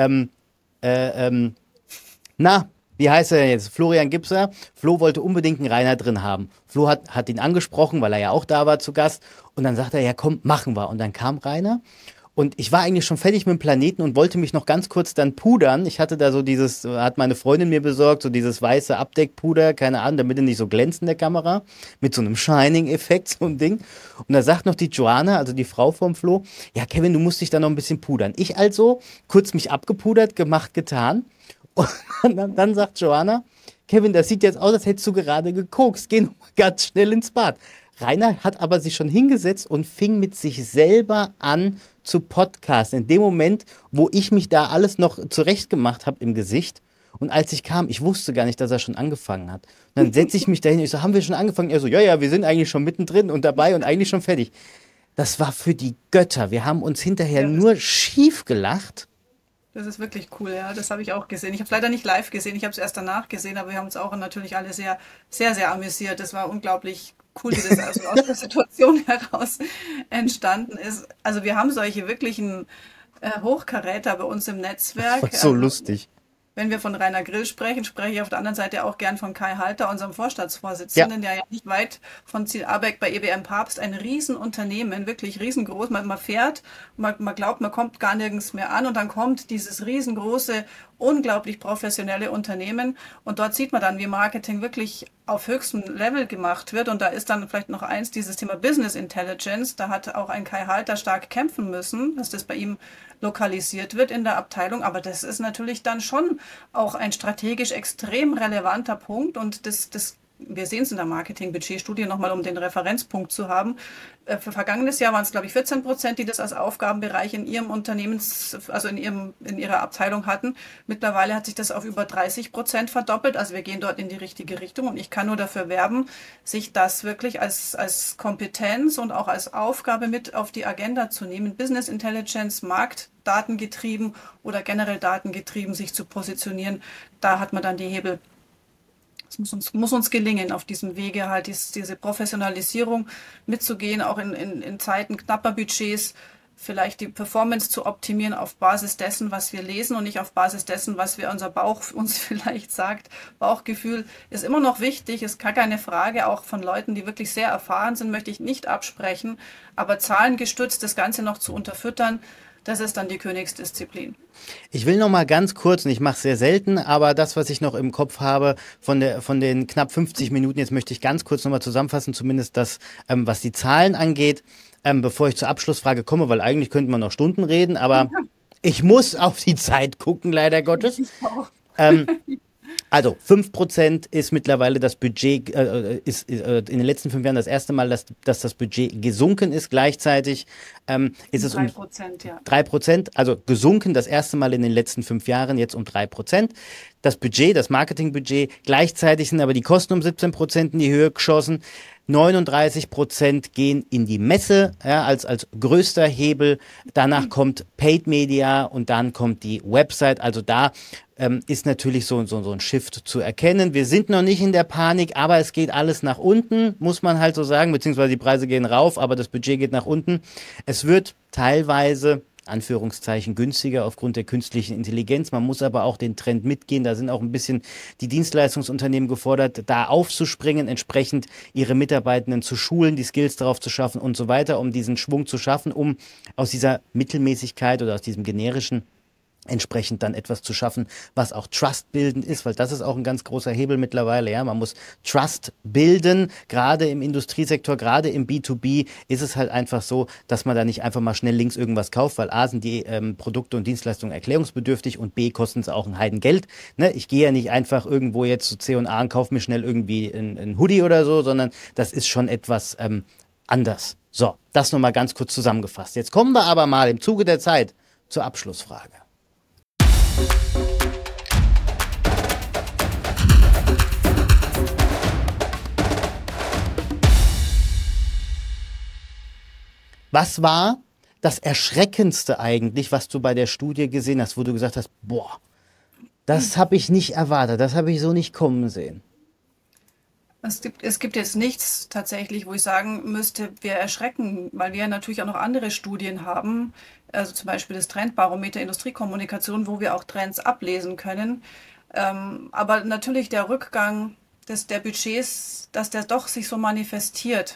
na, wie heißt er jetzt? Florian Gipser. Flo wollte unbedingt einen Rainer drin haben. Flo hat ihn angesprochen, weil er ja auch da war zu Gast. Und dann sagt er, ja komm, machen wir. Und dann kam Rainer Und ich war eigentlich schon fertig mit dem Planeten und wollte mich noch ganz kurz dann pudern. Ich hatte da so dieses, hat meine Freundin mir besorgt, so dieses weiße Abdeckpuder, keine Ahnung, damit er nicht so glänzt in der Kamera, mit so einem Shining-Effekt, so ein Ding. Und da sagt noch die Joanna, also die Frau vom Flo, ja, Kevin, du musst dich da noch ein bisschen pudern. Ich also kurz mich abgepudert, gemacht, getan. Und dann sagt Joanna, Kevin, das sieht jetzt aus, als hättest du gerade gekokst. Geh noch mal ganz schnell ins Bad. Rainer hat aber sich schon hingesetzt und fing mit sich selber an zu podcasten. In dem Moment, wo ich mich da alles noch zurechtgemacht habe im Gesicht. Und als ich kam, ich wusste gar nicht, dass er schon angefangen hat. Und dann setze ich mich dahin und ich so, haben wir schon angefangen? Er so, ja, ja, wir sind eigentlich schon mittendrin und dabei und eigentlich schon fertig. Das war für die Götter. Wir haben uns hinterher Ja, nur schief gelacht. das ist wirklich cool, ja. Das habe ich auch gesehen. Ich habe es leider nicht live gesehen, ich habe es erst danach gesehen, aber wir haben uns auch natürlich alle sehr, sehr, sehr amüsiert. Das war unglaublich cool, wie das also aus der Situation heraus entstanden ist. Also wir haben solche wirklichen Hochkaräter bei uns im Das war Netzwerk. so lustig. Wenn wir von Rainer Grill sprechen, spreche ich auf der anderen Seite auch gern von Kai Halter, unserem Ja, Vorstandsvorsitzenden, der ja nicht weit von Ziel Abeck bei EBM Papst, ein Riesenunternehmen, wirklich riesengroß. Man fährt, man glaubt, man kommt gar nirgends mehr an und dann kommt dieses riesengroße, unglaublich professionelle Unternehmen und dort sieht man dann, wie Marketing wirklich auf höchstem Level gemacht wird und da ist dann vielleicht noch eins, dieses Thema Business Intelligence. Da hat auch ein Kai Halter stark kämpfen müssen, dass das bei ihm lokalisiert wird in der Abteilung. Aber das ist natürlich dann schon auch ein strategisch extrem relevanter Punkt und wir sehen es in der Marketing-Budgetstudie nochmal, um den Referenzpunkt zu haben. Für vergangenes Jahr waren es, glaube ich, 14%, die das als Aufgabenbereich in ihrem also in ihrer Abteilung hatten. Mittlerweile hat sich das auf über 30% verdoppelt. Also wir gehen dort in die richtige Richtung und ich kann nur dafür werben, sich das wirklich als Kompetenz und auch als Aufgabe mit auf die Agenda zu nehmen. Business Intelligence, Marktdatengetrieben oder generell datengetrieben sich zu positionieren. Da hat man dann die Hebel. Es muss uns gelingen, auf diesem Wege halt diese Professionalisierung mitzugehen, auch in Zeiten knapper Budgets, vielleicht die Performance zu optimieren auf Basis dessen, was wir lesen und nicht auf Basis dessen, was wir unser Bauch uns vielleicht sagt. Bauchgefühl ist immer noch wichtig, ist gar keine Frage, auch von Leuten, die wirklich sehr erfahren sind, möchte ich nicht absprechen, aber zahlengestützt das Ganze noch zu unterfüttern, das ist dann die Königsdisziplin. Ich will noch mal ganz kurz, und ich mache es sehr selten, aber das, was ich noch im Kopf habe von den knapp 50 Minuten, jetzt möchte ich ganz kurz noch mal zusammenfassen, zumindest das, was die Zahlen angeht, bevor ich zur Abschlussfrage komme, weil eigentlich könnte man noch Stunden reden, aber ich muss auf die Zeit gucken, leider Gottes. Ich auch. Ähm, Also 5% ist mittlerweile das Budget, in den letzten 5 Jahren das erste Mal, dass das Budget gesunken ist. Gleichzeitig ist es um 3%, ja. 3%, also gesunken das erste Mal in den letzten 5 Jahren, jetzt um 3%. Das Budget, das Marketingbudget, gleichzeitig sind aber die Kosten um 17% in die Höhe geschossen. 39% gehen in die Messe, ja, als größter Hebel. Danach kommt Paid Media und dann kommt die Website. Also da ist natürlich so ein Shift zu erkennen. Wir sind noch nicht in der Panik, aber es geht alles nach unten, muss man halt so sagen, beziehungsweise die Preise gehen rauf, aber das Budget geht nach unten. Es wird teilweise Anführungszeichen günstiger aufgrund der künstlichen Intelligenz. Man muss aber auch den Trend mitgehen. Da sind auch ein bisschen die Dienstleistungsunternehmen gefordert, da aufzuspringen, entsprechend ihre Mitarbeitenden zu schulen, die Skills darauf zu schaffen und so weiter, um diesen Schwung zu schaffen, um aus dieser Mittelmäßigkeit oder aus diesem generischen entsprechend dann etwas zu schaffen, was auch trustbildend ist, weil das ist auch ein ganz großer Hebel mittlerweile, ja, man muss Trust bilden, gerade im Industriesektor, gerade im B2B ist es halt einfach so, dass man da nicht einfach mal schnell links irgendwas kauft, weil A sind die Produkte und Dienstleistungen erklärungsbedürftig und B kosten es auch ein Heidengeld, ne? Ich gehe ja nicht einfach irgendwo jetzt zu C&A und kaufe mir schnell irgendwie ein Hoodie oder so, sondern das ist schon etwas anders. So, das nochmal ganz kurz zusammengefasst. Jetzt kommen wir aber mal im Zuge der Zeit zur Abschlussfrage. Was war das Erschreckendste eigentlich, was du bei der Studie gesehen hast, wo du gesagt hast, boah, das habe ich nicht erwartet, das habe ich so nicht kommen sehen? Es gibt jetzt nichts tatsächlich, wo ich sagen müsste, wir erschrecken, weil wir ja natürlich auch noch andere Studien haben, also zum Beispiel das Trendbarometer Industriekommunikation, wo wir auch Trends ablesen können. Aber natürlich der Rückgang der Budgets, dass der doch sich so manifestiert.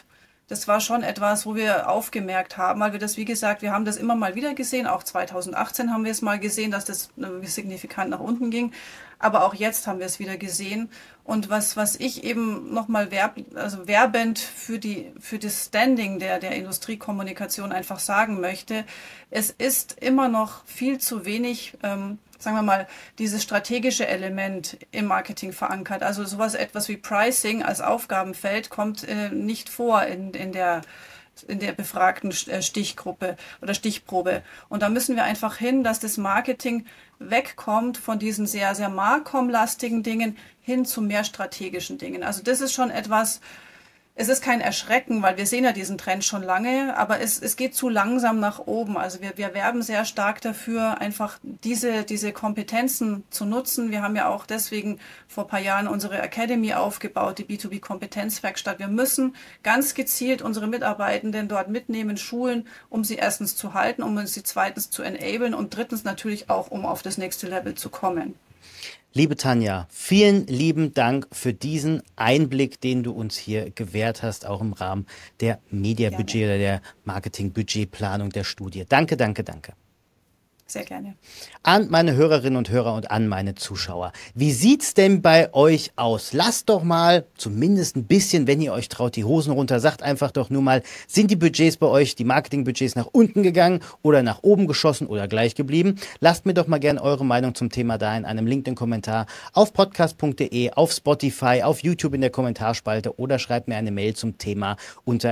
das war schon etwas, wo wir aufgemerkt haben, weil wir das, wie gesagt, wir haben das immer mal wieder gesehen, auch 2018 haben wir es mal gesehen, dass das signifikant nach unten ging, aber auch jetzt haben wir es wieder gesehen. Und was ich eben nochmal werbend für das Standing der Industriekommunikation einfach sagen möchte, es ist immer noch viel zu wenig, sagen wir mal, dieses strategische Element im Marketing verankert. Also etwas wie Pricing als Aufgabenfeld kommt nicht vor in der befragten Stichgruppe oder Stichprobe. Und da müssen wir einfach hin, dass das Marketing wegkommt von diesen sehr, sehr Marcom-lastigen Dingen hin zu mehr strategischen Dingen. Also das ist schon etwas, es ist kein Erschrecken, weil wir sehen ja diesen Trend schon lange, aber es geht zu langsam nach oben. Also wir werben sehr stark dafür, einfach diese Kompetenzen zu nutzen. Wir haben ja auch deswegen vor ein paar Jahren unsere Academy aufgebaut, die B2B-Kompetenzwerkstatt. Wir müssen ganz gezielt unsere Mitarbeitenden dort mitnehmen, schulen, um sie erstens zu halten, um sie zweitens zu enablen und drittens natürlich auch, um auf das nächste Level zu kommen. Liebe Tanja, vielen lieben Dank für diesen Einblick, den du uns hier gewährt hast, auch im Rahmen der Media-Budget oder der Marketing-Budgetplanung der Studie. Danke, danke, danke. Sehr gerne. An meine Hörerinnen und Hörer und an meine Zuschauer. Wie sieht's denn bei euch aus? Lasst doch mal zumindest ein bisschen, wenn ihr euch traut, die Hosen runter. Sagt einfach doch nur mal, sind die Budgets bei euch, die Marketingbudgets nach unten gegangen oder nach oben geschossen oder gleich geblieben? Lasst mir doch mal gerne eure Meinung zum Thema da in einem LinkedIn-Kommentar auf podcast.de, auf Spotify, auf YouTube in der Kommentarspalte oder schreibt mir eine Mail zum Thema unter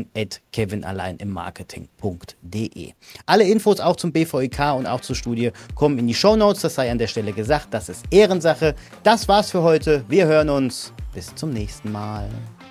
kevin@kevinalleinimmarketing.de. Alle Infos auch zum BVIK und auch zur Studie kommen in die Shownotes. Das sei an der Stelle gesagt. Das ist Ehrensache. Das war's für heute. Wir hören uns. Bis zum nächsten Mal.